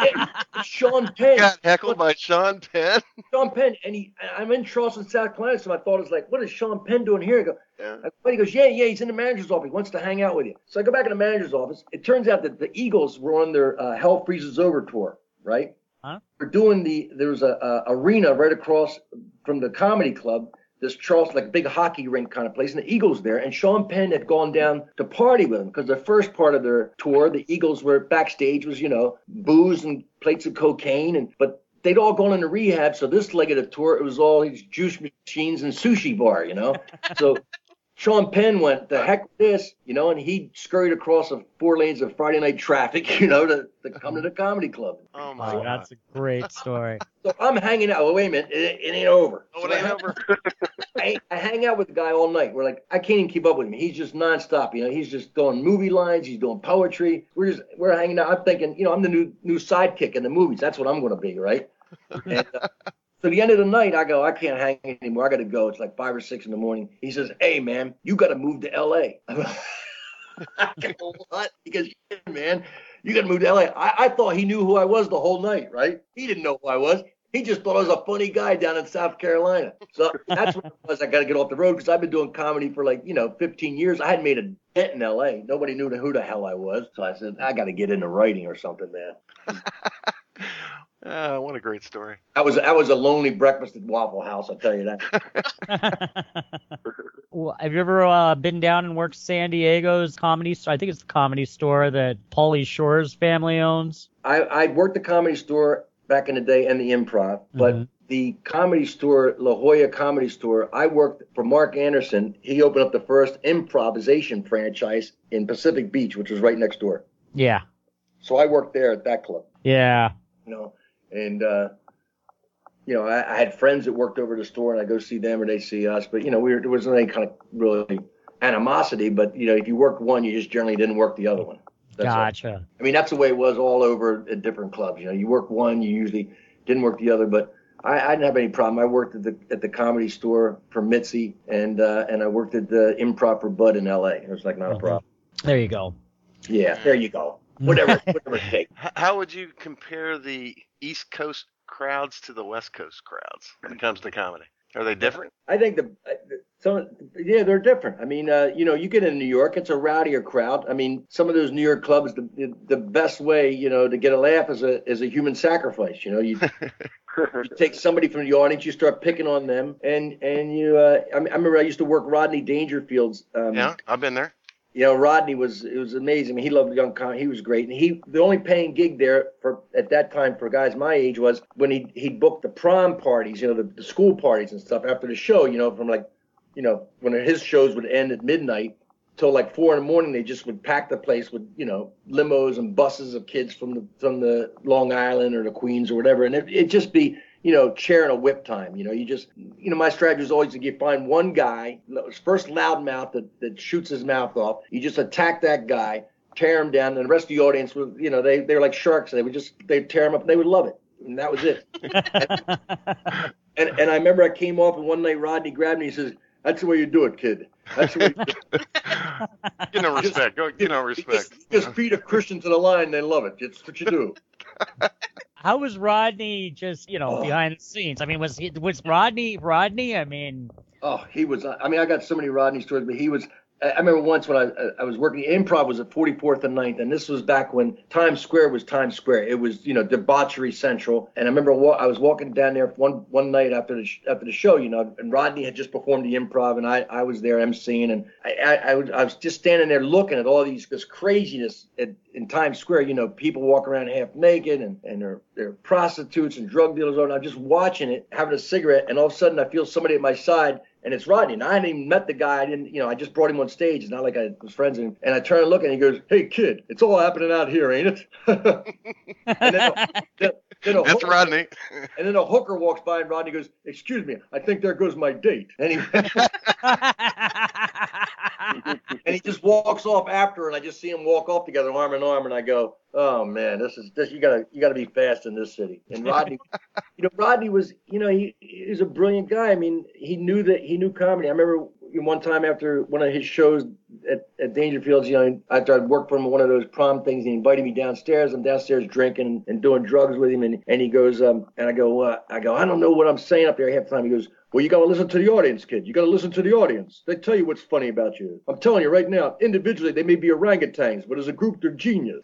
It's Sean Penn. Got heckled by Sean Penn. Sean Penn, and I'm in Charleston, South Carolina, so my thought is like, what is Sean Penn doing here? I go, He goes, yeah, he's in the manager's office. He wants to hang out with you. So I go back in the manager's office. It turns out that the Eagles were on their Hell Freezes Over tour, right? Huh? We're doing there was a arena right across from the comedy club, this Charleston, like a big hockey rink kind of place, and the Eagles there. And Sean Penn had gone down to party with them because the first part of their tour, the Eagles were backstage was, booze and plates of cocaine, but they'd all gone into rehab. So this leg of the tour, it was all these juice machines and sushi bar, So Sean Penn went, the heck with this, and he scurried across 4 lanes of Friday night traffic, to come to the comedy club. Oh, my Oh, God. that's a great story. So I'm hanging out. Well, wait a minute. It ain't over. Oh, it ain't over. I hang out with the guy all night. We're like, I can't even keep up with him. He's just nonstop. He's just doing movie lines. He's doing poetry. We're hanging out. I'm thinking, I'm the new sidekick in the movies. That's what I'm going to be, right? And, so the end of the night, I go, I can't hang anymore. I got to go. It's like 5 or 6 in the morning. He says, hey, man, you got to move to L.A. I go, what? He goes, yeah, man, you got to move to L.A. I thought he knew who I was the whole night, right? He didn't know who I was. He just thought I was a funny guy down in South Carolina. So that's what it was. I got to get off the road because I've been doing comedy for 15 years. I hadn't made a dent in L.A. Nobody knew who the hell I was. So I said, I got to get into writing or something, man. What a great story. That was a lonely breakfast at Waffle House, I'll tell you that. Well, have you ever been down and worked San Diego's comedy store? I think it's the Comedy Store that Pauly Shore's family owns. I worked the Comedy Store back in the day and the Improv, but the Comedy Store, La Jolla Comedy Store, I worked for Mark Anderson. He opened up the first improvisation franchise in Pacific Beach, which was right next door. Yeah. So I worked there at that club. Yeah. And, I had friends that worked over the store, and I go see them or they see us. But, there wasn't any kind of really animosity. But, if you worked one, you just generally didn't work the other one. That's Gotcha. all. I mean, that's the way it was all over at different clubs. You work one, you usually didn't work the other. But I didn't have any problem. I worked at the Comedy Store for Mitzi, and I worked at the Improv for Bud in L.A. It was not a problem. There you go. Yeah, there you go. Whatever it takes. How would you compare the East Coast crowds to the West Coast crowds when it comes to comedy? Are they different? I think So yeah, they're different. I mean, you get in New York, it's a rowdier crowd. I mean, some of those New York clubs, the best way, to get a laugh is a human sacrifice. You take somebody from the audience, you start picking on them, and I remember I used to work Rodney Dangerfield's. Yeah, I've been there. Rodney it was amazing. I mean, he loved young comedy. He was great, and the only paying gig there at that time for guys my age was when he'd book the prom parties, the school parties and stuff after the show, from like, when his shows would end at midnight till like 4 a.m, they just would pack the place with, limos and buses of kids from the Long Island or the Queens or whatever, and it'd just be, chair and a whip time. My strategy was always to find one guy, first loudmouth that shoots his mouth off. You just attack that guy, tear him down, and the rest of the audience would, they were like sharks. They'd tear him up, and they would love it, and that was it. and I remember I came off, and one night Rodney grabbed me. He says, "That's the way you do it, kid. That's the way you do it." Respect. Respect. Just feed a Christian to the line, they love it. It's what you do. How was Rodney just, behind the scenes? I mean, was Rodney? I mean. Oh, he was. I mean, I got so many Rodney stories, but he was. I remember once when I was working, Improv was at 44th and 9th, and this was back when Times Square was Times Square. It was, debauchery central. And I remember I was walking down there one night after the show, and Rodney had just performed the Improv, and I was there emceeing, and I was just standing there looking at all this craziness in Times Square. People walking around half naked, and they're prostitutes and drug dealers, and I'm just watching it, having a cigarette, and all of a sudden I feel somebody at my side. And it's Rodney. And I hadn't even met the guy. I just brought him on stage. It's not like I was friends with him. And I turn and look, and he goes, "Hey, kid, it's all happening out here, ain't it?" And then That's Rodney. And then a hooker walks by, and Rodney goes, "Excuse me, I think there goes my date." And he just walks off after, and I just see him walk off together, arm in arm, and I go, "Oh man, this you gotta be fast in this city." And Rodney, Rodney was, he was a brilliant guy. I mean, he knew comedy. I remember one time after one of his shows at Dangerfield's, after I'd worked for him on one of those prom things, he invited me downstairs. I'm downstairs drinking and doing drugs with him, and he goes, and I go, I don't know what I'm saying up there half the time. He goes, "Well, you got to listen to the audience, kid. You got to listen to the audience. They tell you what's funny about you. I'm telling you right now, individually, they may be orangutans, but as a group, they're genius."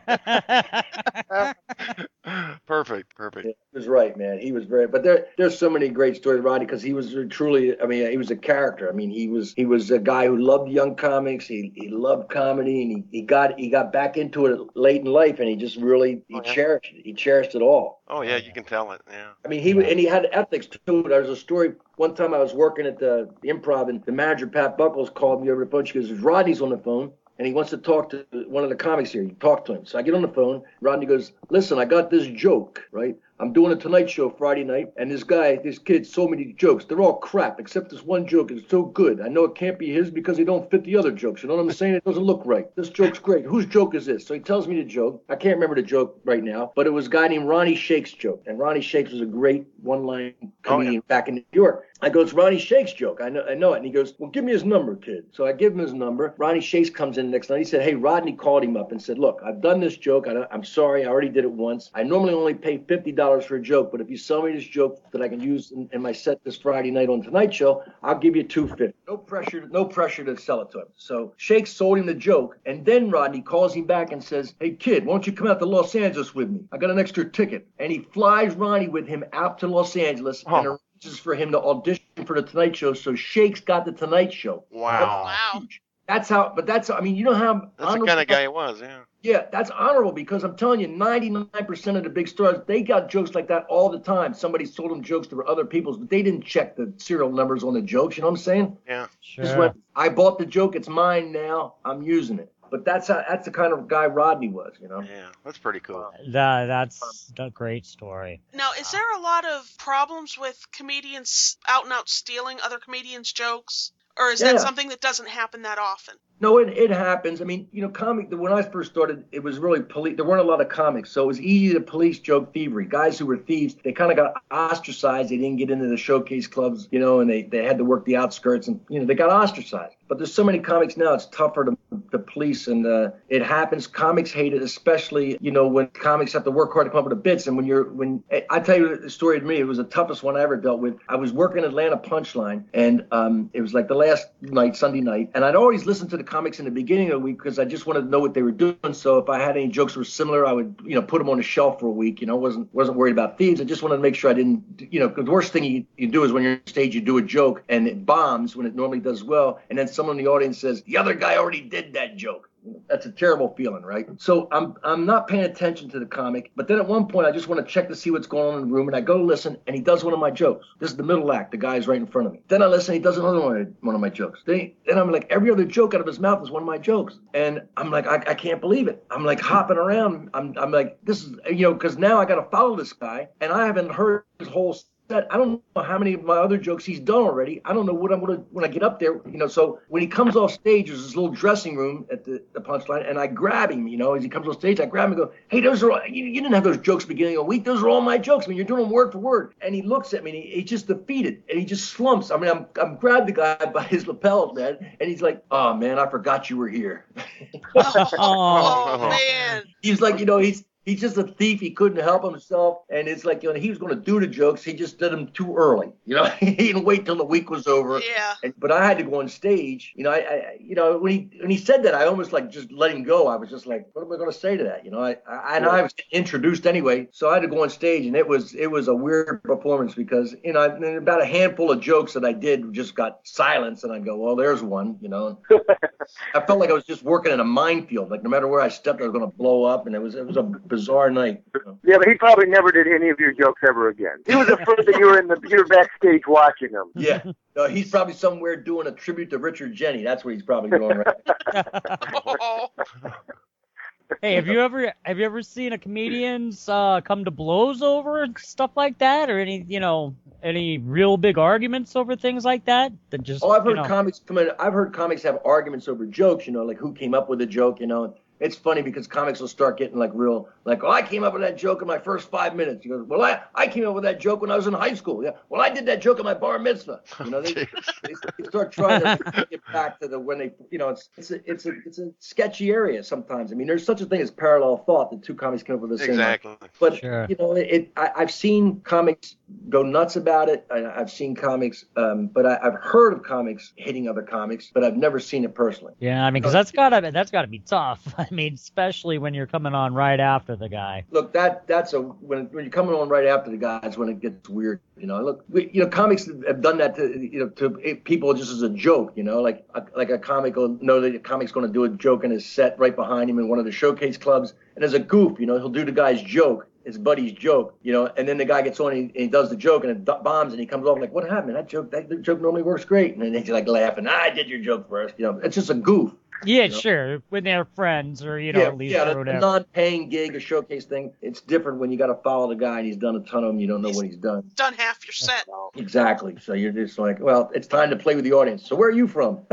Perfect. Yeah, he was right, man. He was but there's so many great stories, Rodney, because he was truly, he was a character. I mean, he was a guy who loved young comics. He loved comedy, and he got back into it late in life, and he just really, cherished it. He cherished it all. Oh, yeah, you can tell it, yeah. I mean, he had ethics, too. There was a story. One time I was working at the Improv, and the manager, Pat Buckles, called me over the phone. She goes, "Rodney's on the phone, and he wants to talk to one of the comics here. You talk to him." So I get on the phone. Rodney goes, "Listen, I got this joke, right? I'm doing a Tonight Show Friday night, and this kid sold me these jokes. They're all crap, except this one joke is so good. I know it can't be his because they don't fit the other jokes. You know what I'm saying? It doesn't look right. This joke's great. Whose joke is this?" So he tells me the joke. I can't remember the joke right now, but it was a guy named Ronnie Shake's joke. And Ronnie Shakes was a great one-line comedian back in New York. I go, "It's Ronnie Shake's joke. I know it." And he goes, "Well, give me his number, kid." So I give him his number. Ronnie Shakes comes in the next night. He said, "Hey," Rodney called him up and said, "Look, I've done this joke. I'm sorry. I already did it once. I normally only pay $50 for a joke, but if you sell me this joke that I can use in my set this Friday night on Tonight Show, I'll give you $250. No pressure to sell it to him." So Shakes sold him the joke, and then Rodney calls him back and says, "Hey, kid, why don't you come out to Los Angeles with me? I got an extra ticket." And he flies Ronnie with him out to Los Angeles and arranges for him to audition for the Tonight Show. So Shakes got the Tonight Show. Wow. That's how that's the kind of guy he was, yeah. Yeah, that's honorable, because I'm telling you, 99% of the big stars, they got jokes like that all the time. Somebody sold them jokes that were other people's, but they didn't check the serial numbers on the jokes. You know what I'm saying? Yeah. Sure. Just went, "I bought the joke. It's mine now. I'm using it." But that's the kind of guy Rodney was, Yeah, that's pretty cool. That's a great story. Now, is there a lot of problems with comedians out and out stealing other comedians' jokes? Or is that something that doesn't happen that often? No, it happens. I mean, when I first started, it was really there weren't a lot of comics, so it was easy to police joke thievery. Guys who were thieves, they kind of got ostracized. They didn't get into the showcase clubs, and they had to work the outskirts, and they got ostracized. But there's so many comics now, it's tougher the police, and it happens. Comics hate it, especially, when comics have to work hard to come up with the bits. And when I tell you the story to me, it was the toughest one I ever dealt with. I was working Atlanta Punchline, and it was like the last night, Sunday night, and I'd always listen to the comics in the beginning of the week because I just wanted to know what they were doing. So if I had any jokes that were similar, I would, put them on the shelf for a week. Wasn't worried about thieves. I just wanted to make sure I didn't, because the worst thing you do is when you're on stage, you do a joke and it bombs when it normally does well, and then someone in the audience says, the other guy already did that joke. That's a terrible feeling, right? So I'm not paying attention to the comic, but then at one point I just want to check to see what's going on in the room, and I go listen, and he does one of my jokes. This is the middle act. The guy's right in front of me. Then I listen, he does another one of my jokes. Then I'm like, every other joke out of his mouth is one of my jokes, and I'm like, I can't believe it. I'm like hopping around. I'm like, this is, because now I got to follow this guy, and I haven't heard his whole set. I don't know how many of my other jokes he's done already. I don't know what I'm going to, when I get up there, so when he comes off stage, there's this little dressing room at the Punchline, and I grab him, as he comes off stage, I grab him and go, hey, those are all, you didn't have those jokes beginning of the week. Those are all my jokes. I mean, you're doing them word for word. And he looks at me, and he's just defeated, and he just slumps. I mean, I'm grabbed the guy by his lapels, man, and he's like, oh, man, I forgot you were here. Oh, man. He's like, he's just a thief. He couldn't help himself. And it's like, he was going to do the jokes. He just did them too early. He didn't wait till the week was over. Yeah. But I had to go on stage. When he said that, I almost like just let him go. I was just like, what am I going to say to that? I was introduced anyway. So I had to go on stage, and it was a weird performance because, about a handful of jokes that I did just got silenced. And I go, well, there's one, I felt like I was just working in a minefield. Like no matter where I stepped, I was going to blow up. And it was a bizarre night. Yeah, but he probably never did any of your jokes ever again. He was afraid that you were backstage watching him. Yeah. No, he's probably somewhere doing a tribute to Richard Jeni. That's what he's probably doing right now. Hey, have you ever seen a comedians come to blows over stuff like that, or any real big arguments over things like that? That just I've heard comics come in. I've heard comics have arguments over jokes. Like who came up with a joke. It's funny because comics will start getting I came up with that joke in my first 5 minutes. He goes, well, I came up with that joke when I was in high school. Yeah, well, I did that joke at my bar mitzvah. They start trying to get back to when they, it's a sketchy area sometimes. I mean, there's such a thing as parallel thought that two comics come up with the same. Exactly. But sure. I've seen comics go nuts about it. I've seen comics, but I've heard of comics hitting other comics, but I've never seen it personally. Yeah, I mean, because that's gotta be tough. I mean, especially when you're coming on right after the guy. Look, that's when you're coming on right after the guy, it's when it gets weird. Look, comics have done that to people just as a joke. Like a comic will know that a comic's going to do a joke in his set right behind him in one of the showcase clubs, and as a goof, he'll do the guy's joke, his buddy's joke, and then the guy gets on and he does the joke and it bombs and he comes off like, what happened? That joke normally works great, and then he's like laughing. I did your joke first. It's just a goof. Yeah, sure. When they're friends or, at least or whatever. A non-paying gig, a showcase thing, it's different when you got to follow the guy and he's done a ton of them. You don't know what he's done. Done half your set. Exactly. So you're just like, well, it's time to play with the audience. So where are you from?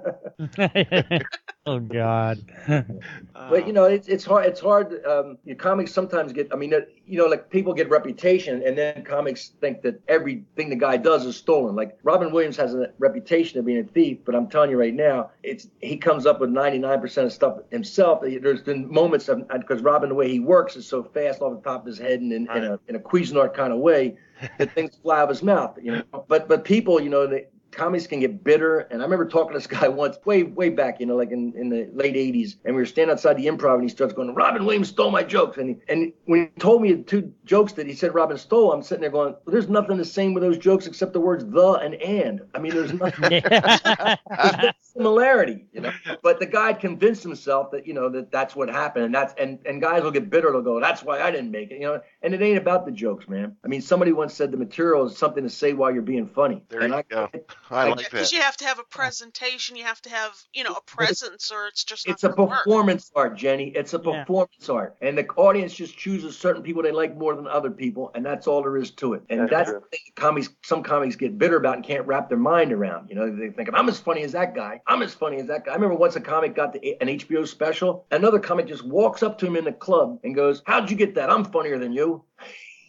Oh, God. But, it's hard. It's hard. Comics sometimes get, like people get reputation and then comics think that everything the guy does is stolen. Like Robin Williams has a reputation of being a thief, but I'm telling you right now, he comes up with 99% of stuff himself. There's been moments because Robin, the way he works is so fast off the top of his head and in a Cuisinart kind of way that things fly out of his mouth. But people, comics can get bitter. And I remember talking to this guy once, way back, like in the late 80s, and we were standing outside the Improv, and he starts going, Robin Williams stole my jokes. And when he told me the two jokes that he said Robin stole, I'm sitting there going, well, there's nothing the same with those jokes except the words the and. I mean, there's nothing. There's no similarity, But the guy convinced himself that, that's what happened. And guys will get bitter. They'll go, that's why I didn't make it, And it ain't about the jokes, man. I mean, somebody once said the material is something to say while you're being funny. There you go. I like that. Because you have to have a presentation, you have to have, a presence, or it's just not It's a performance art, Jenny. It's a performance art. And the audience just chooses certain people they like more than other people, and that's all there is to it. And that's the thing some comics get bitter about and can't wrap their mind around. They think, I'm as funny as that guy. I'm as funny as that guy. I remember once a comic got an HBO special. Another comic just walks up to him in the club and goes, how'd you get that? I'm funnier than you.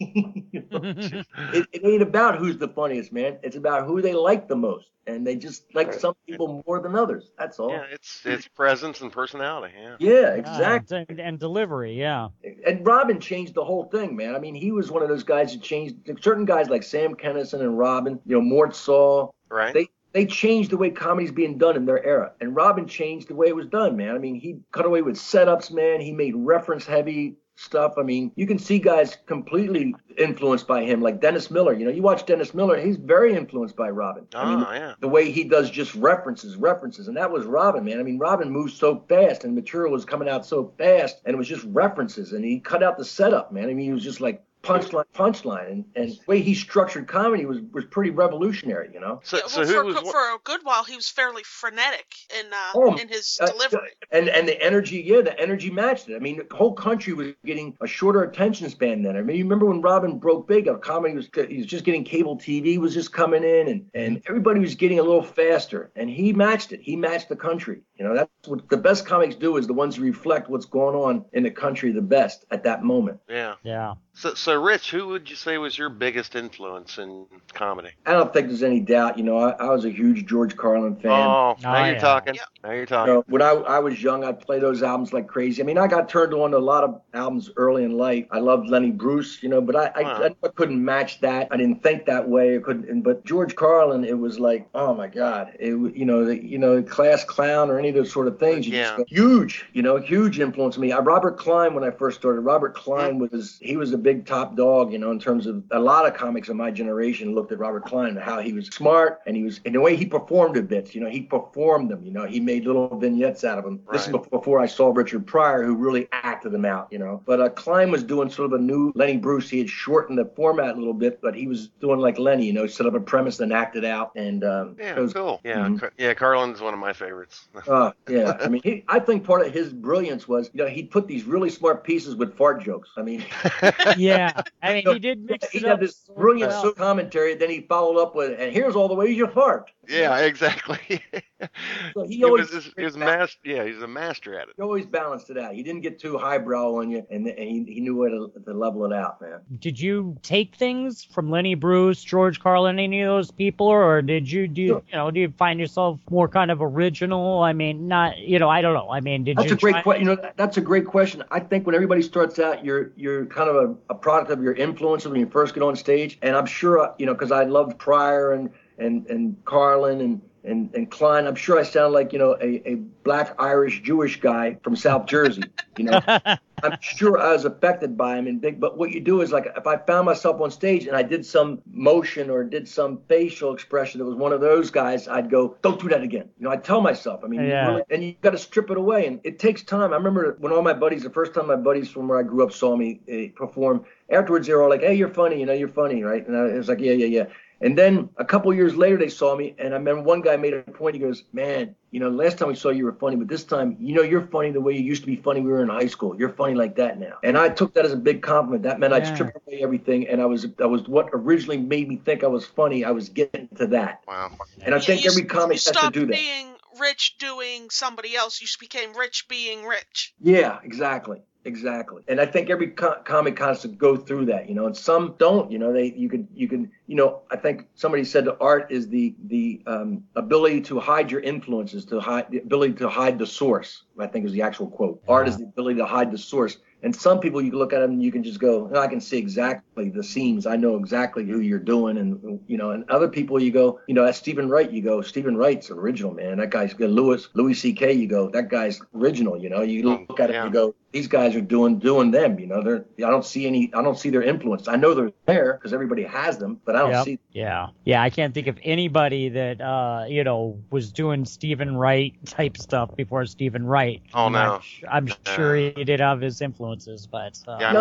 It ain't about who's the funniest, man. It's about who they like the most, and they just like some people more than others. That's all. Yeah, it's presence and personality. Yeah. Yeah, exactly. And delivery, yeah. And Robin changed the whole thing, man. I mean, he was one of those guys who changed. Certain guys like Sam Kinison and Robin, Mort Saul. Right. They changed the way comedy's being done in their era. And Robin changed the way it was done, man. I mean, he cut away with setups, man. He made reference-heavy stuff. I mean, you can see guys completely influenced by him, like Dennis Miller. You watch Dennis Miller, he's very influenced by Robin. Yeah. The way he does just references. And that was Robin, man. I mean, Robin moved so fast and material was coming out so fast, and it was just references. And he cut out the setup, man. I mean, he was just like, punchline, and the way he structured comedy was pretty revolutionary, So for a good while, he was fairly frenetic in his delivery. And the energy matched it. I mean, the whole country was getting a shorter attention span then. I mean, you remember when Robin broke big, comedy was just getting cable TV was just coming in, and everybody was getting a little faster, and he matched it. He matched the country. That's what the best comics do, is the ones who reflect what's going on in the country the best at that moment. Yeah. So Rich, who would you say was your biggest influence in comedy? I don't think there's any doubt. I was a huge George Carlin fan. Now you're talking. Yeah. Now you're talking. When I was young, I'd play those albums like crazy. I mean, I got turned on to a lot of albums early in life. I loved Lenny Bruce, but I couldn't match that. I didn't think that way. I couldn't. But George Carlin, it was like, oh my God, the Class Clown or any of those sort of things. Huge influence on me. Robert Klein, when I first started, Robert Klein was a big top dog, in terms of a lot of comics of my generation looked at Robert Klein and how he was smart, and the way he performed the bits, he performed them, he made little vignettes out of them. Right. This is before I saw Richard Pryor, who really acted them out, But Klein was doing sort of a new Lenny Bruce. He had shortened the format a little bit, but he was doing like Lenny, set up a premise and acted out. And it was cool. Yeah, yeah. Carlin's one of my favorites. Yeah. I mean, I think part of his brilliance was, he'd put these really smart pieces with fart jokes. I mean, yeah. I mean, he did mix it up. He had this brilliant commentary, then he followed up with, and here's all the ways you fart. Yeah, exactly. So he was a master at it. He always balanced it out. He didn't get too highbrow on you, and he knew where to level it out, man. Did you take things from Lenny Bruce, George Carlin, any of those people, or do you find yourself more kind of original? I mean, not, I don't know. I mean, that's a great question. That's a great question. I think when everybody starts out, you're kind of a product of your influences when you first get on stage, and I'm sure, because I loved Pryor and Carlin and Klein. I'm sure I sound like, a black Irish Jewish guy from South Jersey. I'm sure I was affected by him but what you do is, like, if I found myself on stage and I did some motion or did some facial expression that was one of those guys, I'd go, don't do that again. I tell myself, really, and you got to strip it away, and it takes time. I remember when all my buddies, the first time my buddies from where I grew up saw me perform, afterwards they were all like, hey, you're funny, you're funny, right? And I was like, yeah. And then a couple years later, they saw me, and I remember one guy made a point. He goes, man, last time we saw you were funny, but this time, you're funny the way you used to be funny when we were in high school. You're funny like that now. And I took that as a big compliment. That meant I'd strip away everything, and I was what originally made me think I was funny. I was getting to that. Wow. And I think every comic has to do that. You stopped being rich doing somebody else. You became rich being rich. Yeah, exactly. And I think every comic has to go through that, and some don't, you can, I think somebody said the art is the ability to hide your influences, the ability to hide the source, I think is the actual quote. Art is the ability to hide the source. And some people, you can look at them and you can just go, I can see exactly the seams. I know exactly who you're doing. And other people, you go, that's Stephen Wright. You go, Stephen Wright's original, man. That guy's good. Louis C.K., you go, that guy's original. You look at it and you go, these guys are doing them. I don't see their influence. I know they're there because everybody has them, but I don't see. Yeah. I can't think of anybody that was doing Stephen Wright type stuff before Stephen Wright. Oh no, I'm sure he did have his influences, but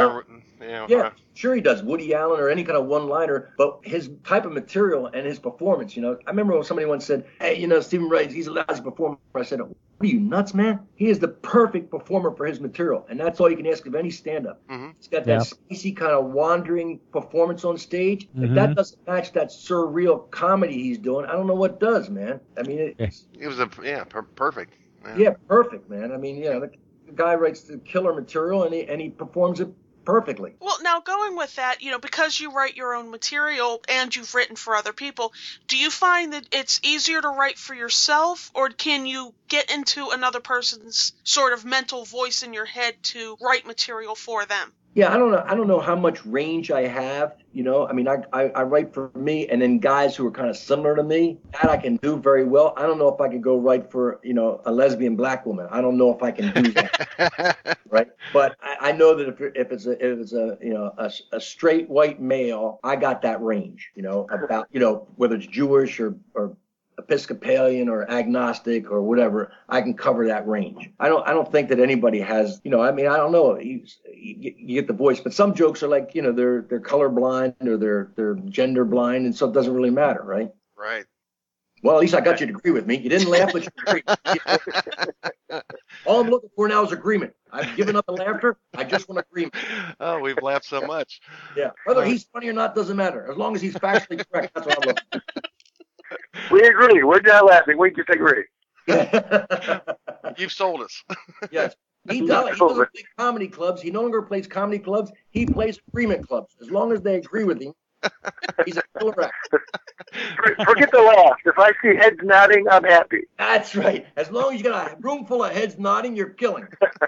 sure he does. Woody Allen or any kind of one-liner, but his type of material and his performance. I remember when somebody once said, "Hey, Stephen Wright, he's a lousy performer." I said, "What are you, nuts, man? He is the perfect performer for his material, and that's all you can ask of any stand-up." Mm-hmm. He's got that spicy kind of wandering performance on stage. Mm-hmm. If that doesn't match that surreal comedy he's doing, I don't know what does, man. I mean, it was perfect. Yeah, perfect, man. I mean, the guy writes the killer material and he performs it perfectly. Well, now going with that, because you write your own material and you've written for other people, do you find that it's easier to write for yourself, or can you get into another person's sort of mental voice in your head to write material for them? Yeah, I don't know how much range I have. I mean, I write for me, and then guys who are kind of similar to me, that I can do very well. I don't know if I could go write for, a lesbian black woman. I don't know if I can do that, right? But I know that if it's a straight white male, I got that range, about, whether it's Jewish or Episcopalian or agnostic or whatever, I can cover that range. I don't think that anybody has, I mean, I don't know. You get the voice, but some jokes are like, they're colorblind or they're gender blind, and so it doesn't really matter, right? Right. Well, at least I got you to agree with me. You didn't laugh, but you agreed. All I'm looking for now is agreement. I've given up the laughter. I just want agreement. Oh, we've laughed so much. Yeah. Whether he's funny or not doesn't matter. As long as he's factually correct, that's what I'm looking for. We agree. We're not laughing. We just agree. You've sold us. Yes. He doesn't play comedy clubs. He no longer plays comedy clubs. He plays agreement clubs. As long as they agree with him, he's a killer actor. Forget the laugh. If I see heads nodding, I'm happy. That's right. As long as you got a room full of heads nodding, you're killing.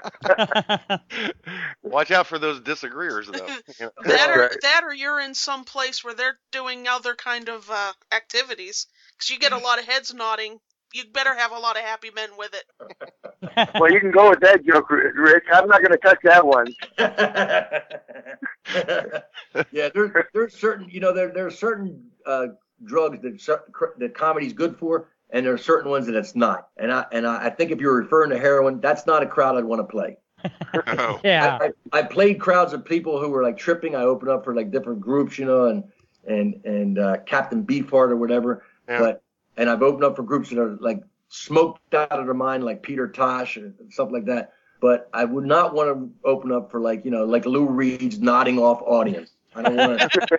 Watch out for those disagreeers, though. That or you're in some place where they're doing other kind of activities. Because you get a lot of heads nodding. You better have a lot of happy men with it. Well, you can go with that joke, Rick. I'm not going to touch that one. Yeah, there's certain, there are certain drugs that comedy's good for, and there are certain ones that it's not. And I think if you're referring to heroin, that's not a crowd I'd want to play. Oh. Yeah. I played crowds of people who were like tripping. I opened up for like different groups, and Captain Beefheart or whatever. Yeah. And I've opened up for groups that are like smoked out of their mind, like Peter Tosh and stuff like that. But I would not want to open up for like Lou Reed's nodding off audience. I don't want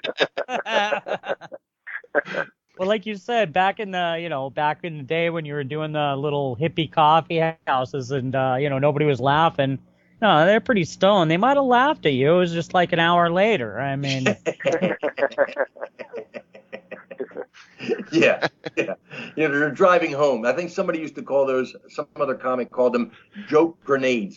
to. Well, like you said, back in the day when you were doing the little hippie coffee houses and nobody was laughing. No, they're pretty stoned. They might have laughed at you. It was just like an hour later. I mean. Yeah. They're driving home. I think somebody used to call those, some other comic called them joke grenades.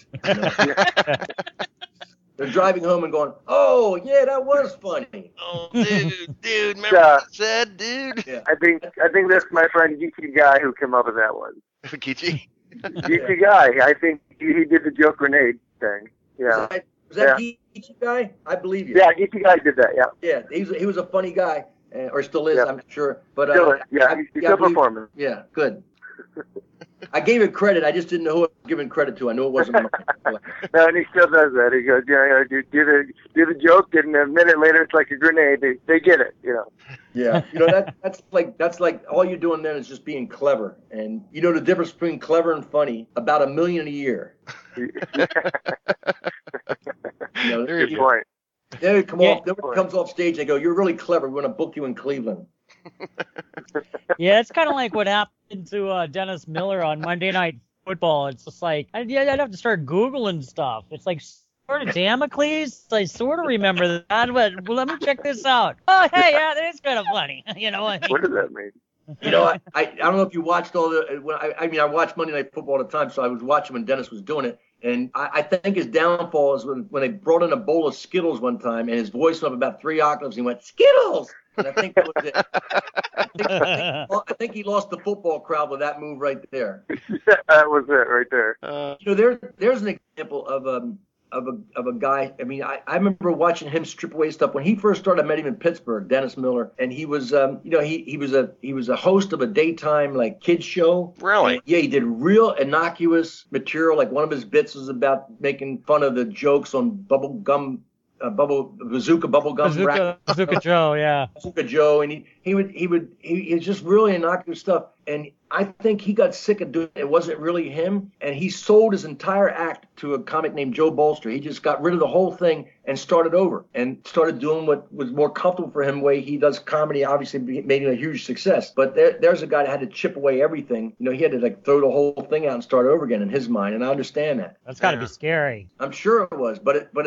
They're driving home and going, "Oh, yeah, that was funny." Oh, dude, remember what you said, dude? Yeah. I think that's my friend Geeky Guy who came up with that one. Geeky? Geeky Guy. I think he did the joke grenade thing. Yeah. Was that Geeky Guy? I believe you. Yeah, Geeky Guy did that. Yeah. Yeah, he was a funny guy. Or still is, I'm sure. But he's still performing. Yeah, good. I gave it credit. I just didn't know who I was giving credit to. I knew it wasn't mine. No, and he still does that. He goes, do the joke, and a minute later it's like a grenade. They get it, Yeah, that's like all you're doing then is just being clever. And the difference between clever and funny, about $1 million a year. Good point. Then it comes off stage. They go, "You're really clever. We're going to book you in Cleveland." Yeah, it's kind of like what happened to Dennis Miller on Monday Night Football. It's just like I'd have to start Googling stuff. It's like sort of Damocles. I sort of remember that, but let me check this out. Oh, hey, yeah, that is kind of funny. What does that mean? I don't know if you watched all the. I watched Monday Night Football all the time, so I was watching when Dennis was doing it. And I think his downfall is when they brought in a bowl of Skittles one time, and his voice went up about 3 octaves. And he went, "Skittles!" And I think that was it. I think he lost the football crowd with that move right there. That was it right there. There's an example of a guy. I mean, I remember watching him strip away stuff when he first started. I met him in Pittsburgh, Dennis Miller, and he was he was a host of a daytime like kids show. Really? And, yeah, he did real innocuous material. Like one of his bits was about making fun of the jokes on Bazooka Bazooka Joe, yeah. Bazooka Joe, and he was just really innocuous stuff. And I think he got sick of doing it. It wasn't really him. And he sold his entire act to a comic named Joe Bolster. He just got rid of the whole thing and started over and started doing what was more comfortable for him, the way he does comedy. Obviously made him a huge success. But there's a guy that had to chip away everything. You know, he had to like throw the whole thing out and start over again in his mind. And I understand that. That's got to be scary. I'm sure it was.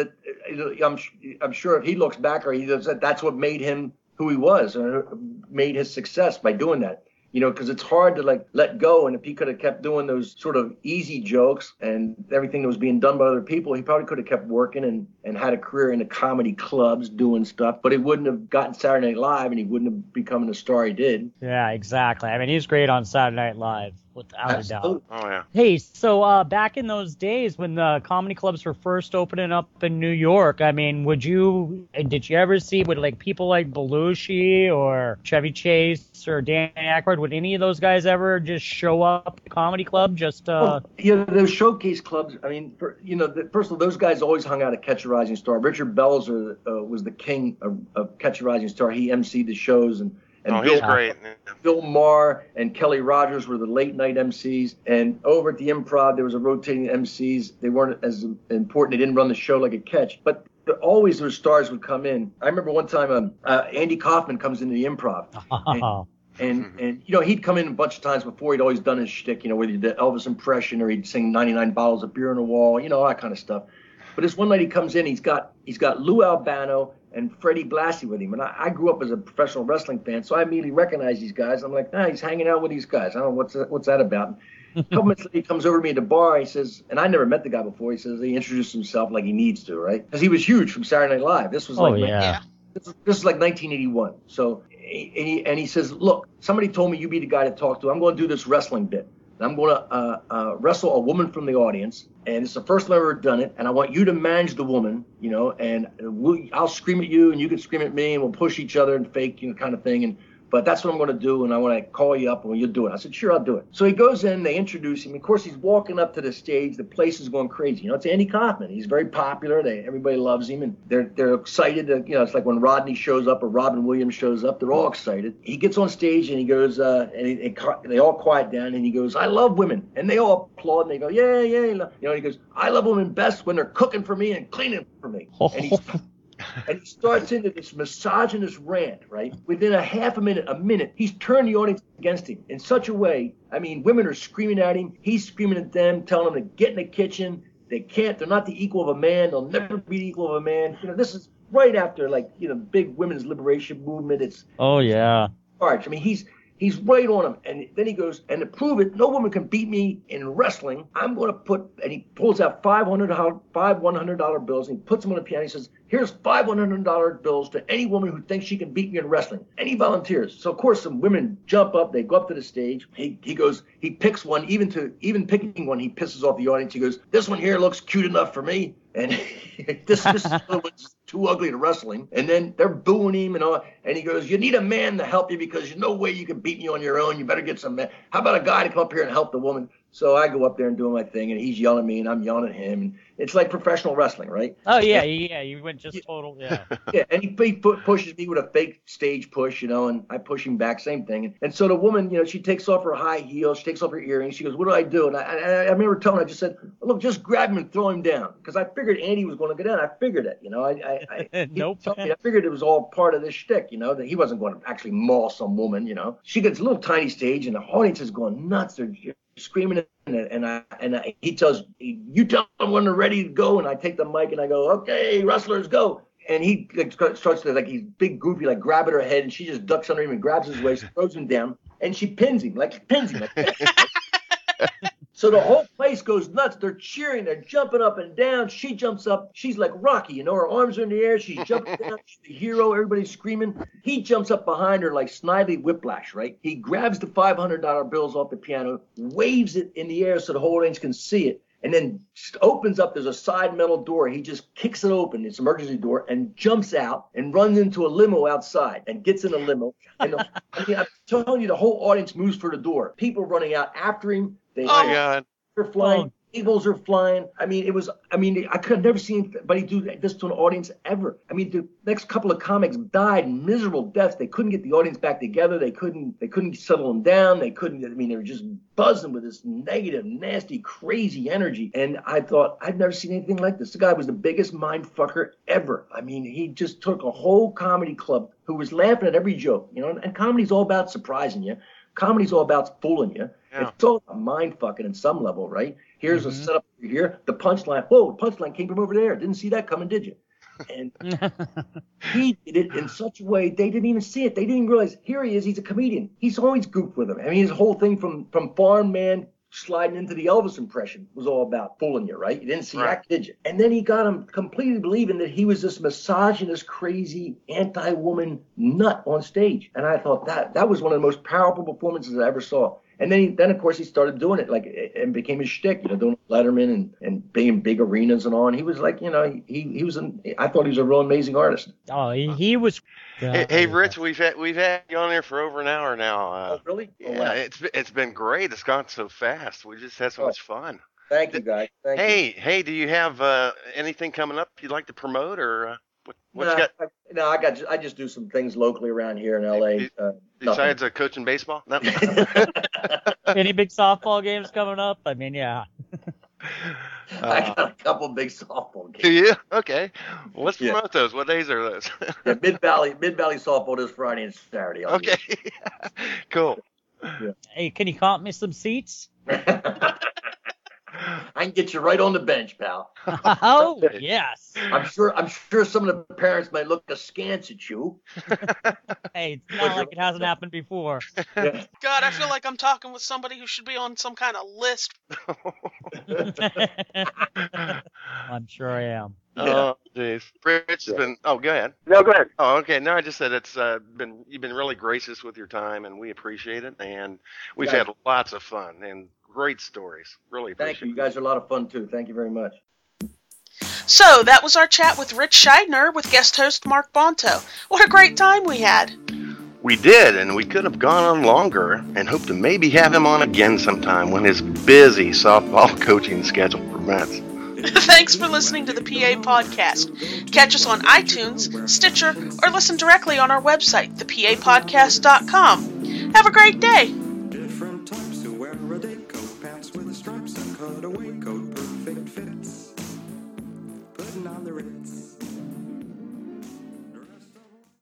I'm sure if he looks back or he does that, that's what made him who he was, or made his success by doing that. You know, because it's hard to like let go. And if he could have kept doing those sort of easy jokes and everything that was being done by other people, he probably could have kept working and had a career in the comedy clubs doing stuff. But he wouldn't have gotten Saturday Night Live, and he wouldn't have become the star he did. Yeah, exactly. I mean, he's great on Saturday Night Live, without a doubt. Oh, yeah. Hey, so back in those days when the comedy clubs were first opening up in New York, I mean, did you ever see, would like people like Belushi or Chevy Chase or Dan Aykroyd, would any of those guys ever just show up at the comedy club? Just those showcase clubs. I mean, first of all, those guys always hung out at Catch a Rising Star. Richard Belzer was the king of Catch a Rising Star. He emceed the shows, and he's great. Bill Maher and Kelly Rogers were the late night MCs. And over at the Improv, there was a rotating MCs. They weren't as important. They didn't run the show like a Catch, but always those stars would come in. I remember one time Andy Kaufman comes into the Improv. And you know, he'd come in a bunch of times before. He'd always done his shtick, you know, whether he did Elvis impression or he'd sing 99 Bottles of Beer on the Wall, you know, all that kind of stuff. But this one night he comes in, he's got Lou Albano and Freddie Blassie with him. And I grew up as a professional wrestling fan, so I immediately recognized these guys. I'm like, he's hanging out with these guys. I don't know what's that about. A couple minutes later, he comes over to me at the bar. He says, and I never met the guy before. He says he introduced himself like he needs to, right? Because he was huge from Saturday Night Live. This was this is like 1981. So, and he says, look, somebody told me you'd be the guy to talk to. I'm going to do this wrestling bit. I'm going to wrestle a woman from the audience, and it's the first time I've ever done it, and I want you to manage the woman, you know, and I'll scream at you, and you can scream at me, and we'll push each other and fake, you know, kind of thing. But that's what I'm going to do, and I want to call you up, and you'll do it. I said, sure, I'll do it. So he goes in, they introduce him. Of course, he's walking up to the stage. The place is going crazy. You know, it's Andy Kaufman. He's very popular. Everybody loves him, and they're excited. You know, it's like when Rodney shows up or Robin Williams shows up. They're all excited. He gets on stage, and he goes, they all quiet down, and he goes, I love women. And they all applaud, and they go, yeah. You know, and he goes, I love women best when they're cooking for me and cleaning for me. And he starts into this misogynist rant, right? Within a minute, he's turned the audience against him in such a way. I mean, women are screaming at him. He's screaming at them, telling them to get in the kitchen. They're not the equal of a man. They'll never be the equal of a man. You know, this is right after, like, you know, big women's liberation movement. It's hard. I mean, he's right on him. And then he goes, and to prove it, no woman can beat me in wrestling. I'm going to and he pulls out five $100 bills, and he puts them on the piano. He says, here's five $100 bills to any woman who thinks she can beat me in wrestling. And he volunteers. So, of course, some women jump up. They go up to the stage. He picks one. Even picking one, he pisses off the audience. He goes, this one here looks cute enough for me. And this is too ugly to wrestling. And then they're booing him and all. And he goes, you need a man to help you because there's no way you can beat me on your own. You better get some man. How about a guy to come up here and help the woman? So I go up there and do my thing, and he's yelling at me, and I'm yelling at him. And it's like professional wrestling, right? Oh, yeah. You went just total, yeah. Yeah, and he pushes me with a fake stage push, you know, and I push him back, same thing. And so the woman, you know, she takes off her high heels, she takes off her earrings. She goes, what do I do? And I remember telling her, I just said, look, just grab him and throw him down. Because I figured Andy was going to go down. I figured it, you know. Nope. I figured it was all part of this shtick, you know, that he wasn't going to actually maul some woman, you know. She gets a little tiny stage, and the audience is going nuts. They're screaming, and he tells, you tell them when they're ready to go, and I take the mic and I go, okay, wrestlers, go. And he starts to, like, he's big, goofy, like, grabbing her head, and she just ducks under him and grabs his waist, throws him down, and she pins him. So the whole place goes nuts. They're cheering. They're jumping up and down. She jumps up. She's like Rocky, you know, her arms are in the air. She's jumping down. She's the hero. Everybody's screaming. He jumps up behind her like Snidely Whiplash, right? He grabs the $500 bills off the piano, waves it in the air so the whole audience can see it, and then opens up. There's a side metal door. He just kicks it open. It's an emergency door, and jumps out and runs into a limo outside and gets in a limo. And I'm telling you, the whole audience moves for the door. People running out after him. God. They're flying. tables are flying. I mean, I could have never seen anybody do this to an audience ever. I mean, the next couple of comics died miserable deaths. They couldn't get the audience back together. They couldn't settle them down. They were just buzzing with this negative, nasty, crazy energy. And I thought, I've never seen anything like this. The guy was the biggest mind fucker ever. I mean, he just took a whole comedy club who was laughing at every joke, and comedy's all about surprising you. Comedy's all about fooling you. Yeah. It's all about mind fucking in some level, right? Here's a setup here. The punchline. Whoa, the punchline came from over there. Didn't see that coming, did you? And he did it in such a way they didn't even see it. They didn't even realize, here he is. He's a comedian. He's always goofed with him. I mean, his whole thing from Farm Man sliding into the Elvis impression was all about fooling you, right? You didn't see that, did you? And then he got him completely believing that he was this misogynist, crazy, anti-woman nut on stage. And I thought that was one of the most powerful performances I ever saw. And then of course he started doing it and became his shtick, doing Letterman and being in big arenas and all. And he was like, he was I thought he was a real amazing artist. Oh, he was. Hey, Rich, we've had you on there for over an hour now. Oh, really? Yeah, oh, wow. It's been great. It's gone so fast. We just had so much fun. Thank you, guys. Hey, do you have anything coming up you'd like to promote, or what you got? I just do some things locally around here in LA. Besides coaching baseball? No. Any big softball games coming up? I mean, yeah. I got a couple big softball games. Do you? Okay. Well, let's promote those. What days are those? Mid Valley softball this Friday and Saturday. Okay. Cool. Yeah. Hey, can you comp me some seats? I can get you right on the bench, pal. Oh, yes. I'm sure some of the parents might look askance at you. Hey, it's not like it hasn't happened before. Yeah. God, I feel like I'm talking with somebody who should be on some kind of list. I'm sure I am. Oh, jeez. Rich has been. Oh, go ahead. No, go ahead. Oh, okay. No, I just said you've been really gracious with your time, and we appreciate it. And we've had lots of fun and great stories. Really appreciate it. Thank you. You guys are a lot of fun too. Thank you very much. So that was our chat with Rich Scheidner with guest host Mark Bonto. What a great time we had. We did, and we could have gone on longer and hope to maybe have him on again sometime when his busy softball coaching schedule permits. Thanks for listening to the PA Podcast. Catch us on iTunes, Stitcher, or listen directly on our website, thepapodcast.com. Have a great day. Different types to wear a day coat, pants with stripes and cutaway coat, perfect fits, putting on the Ritz.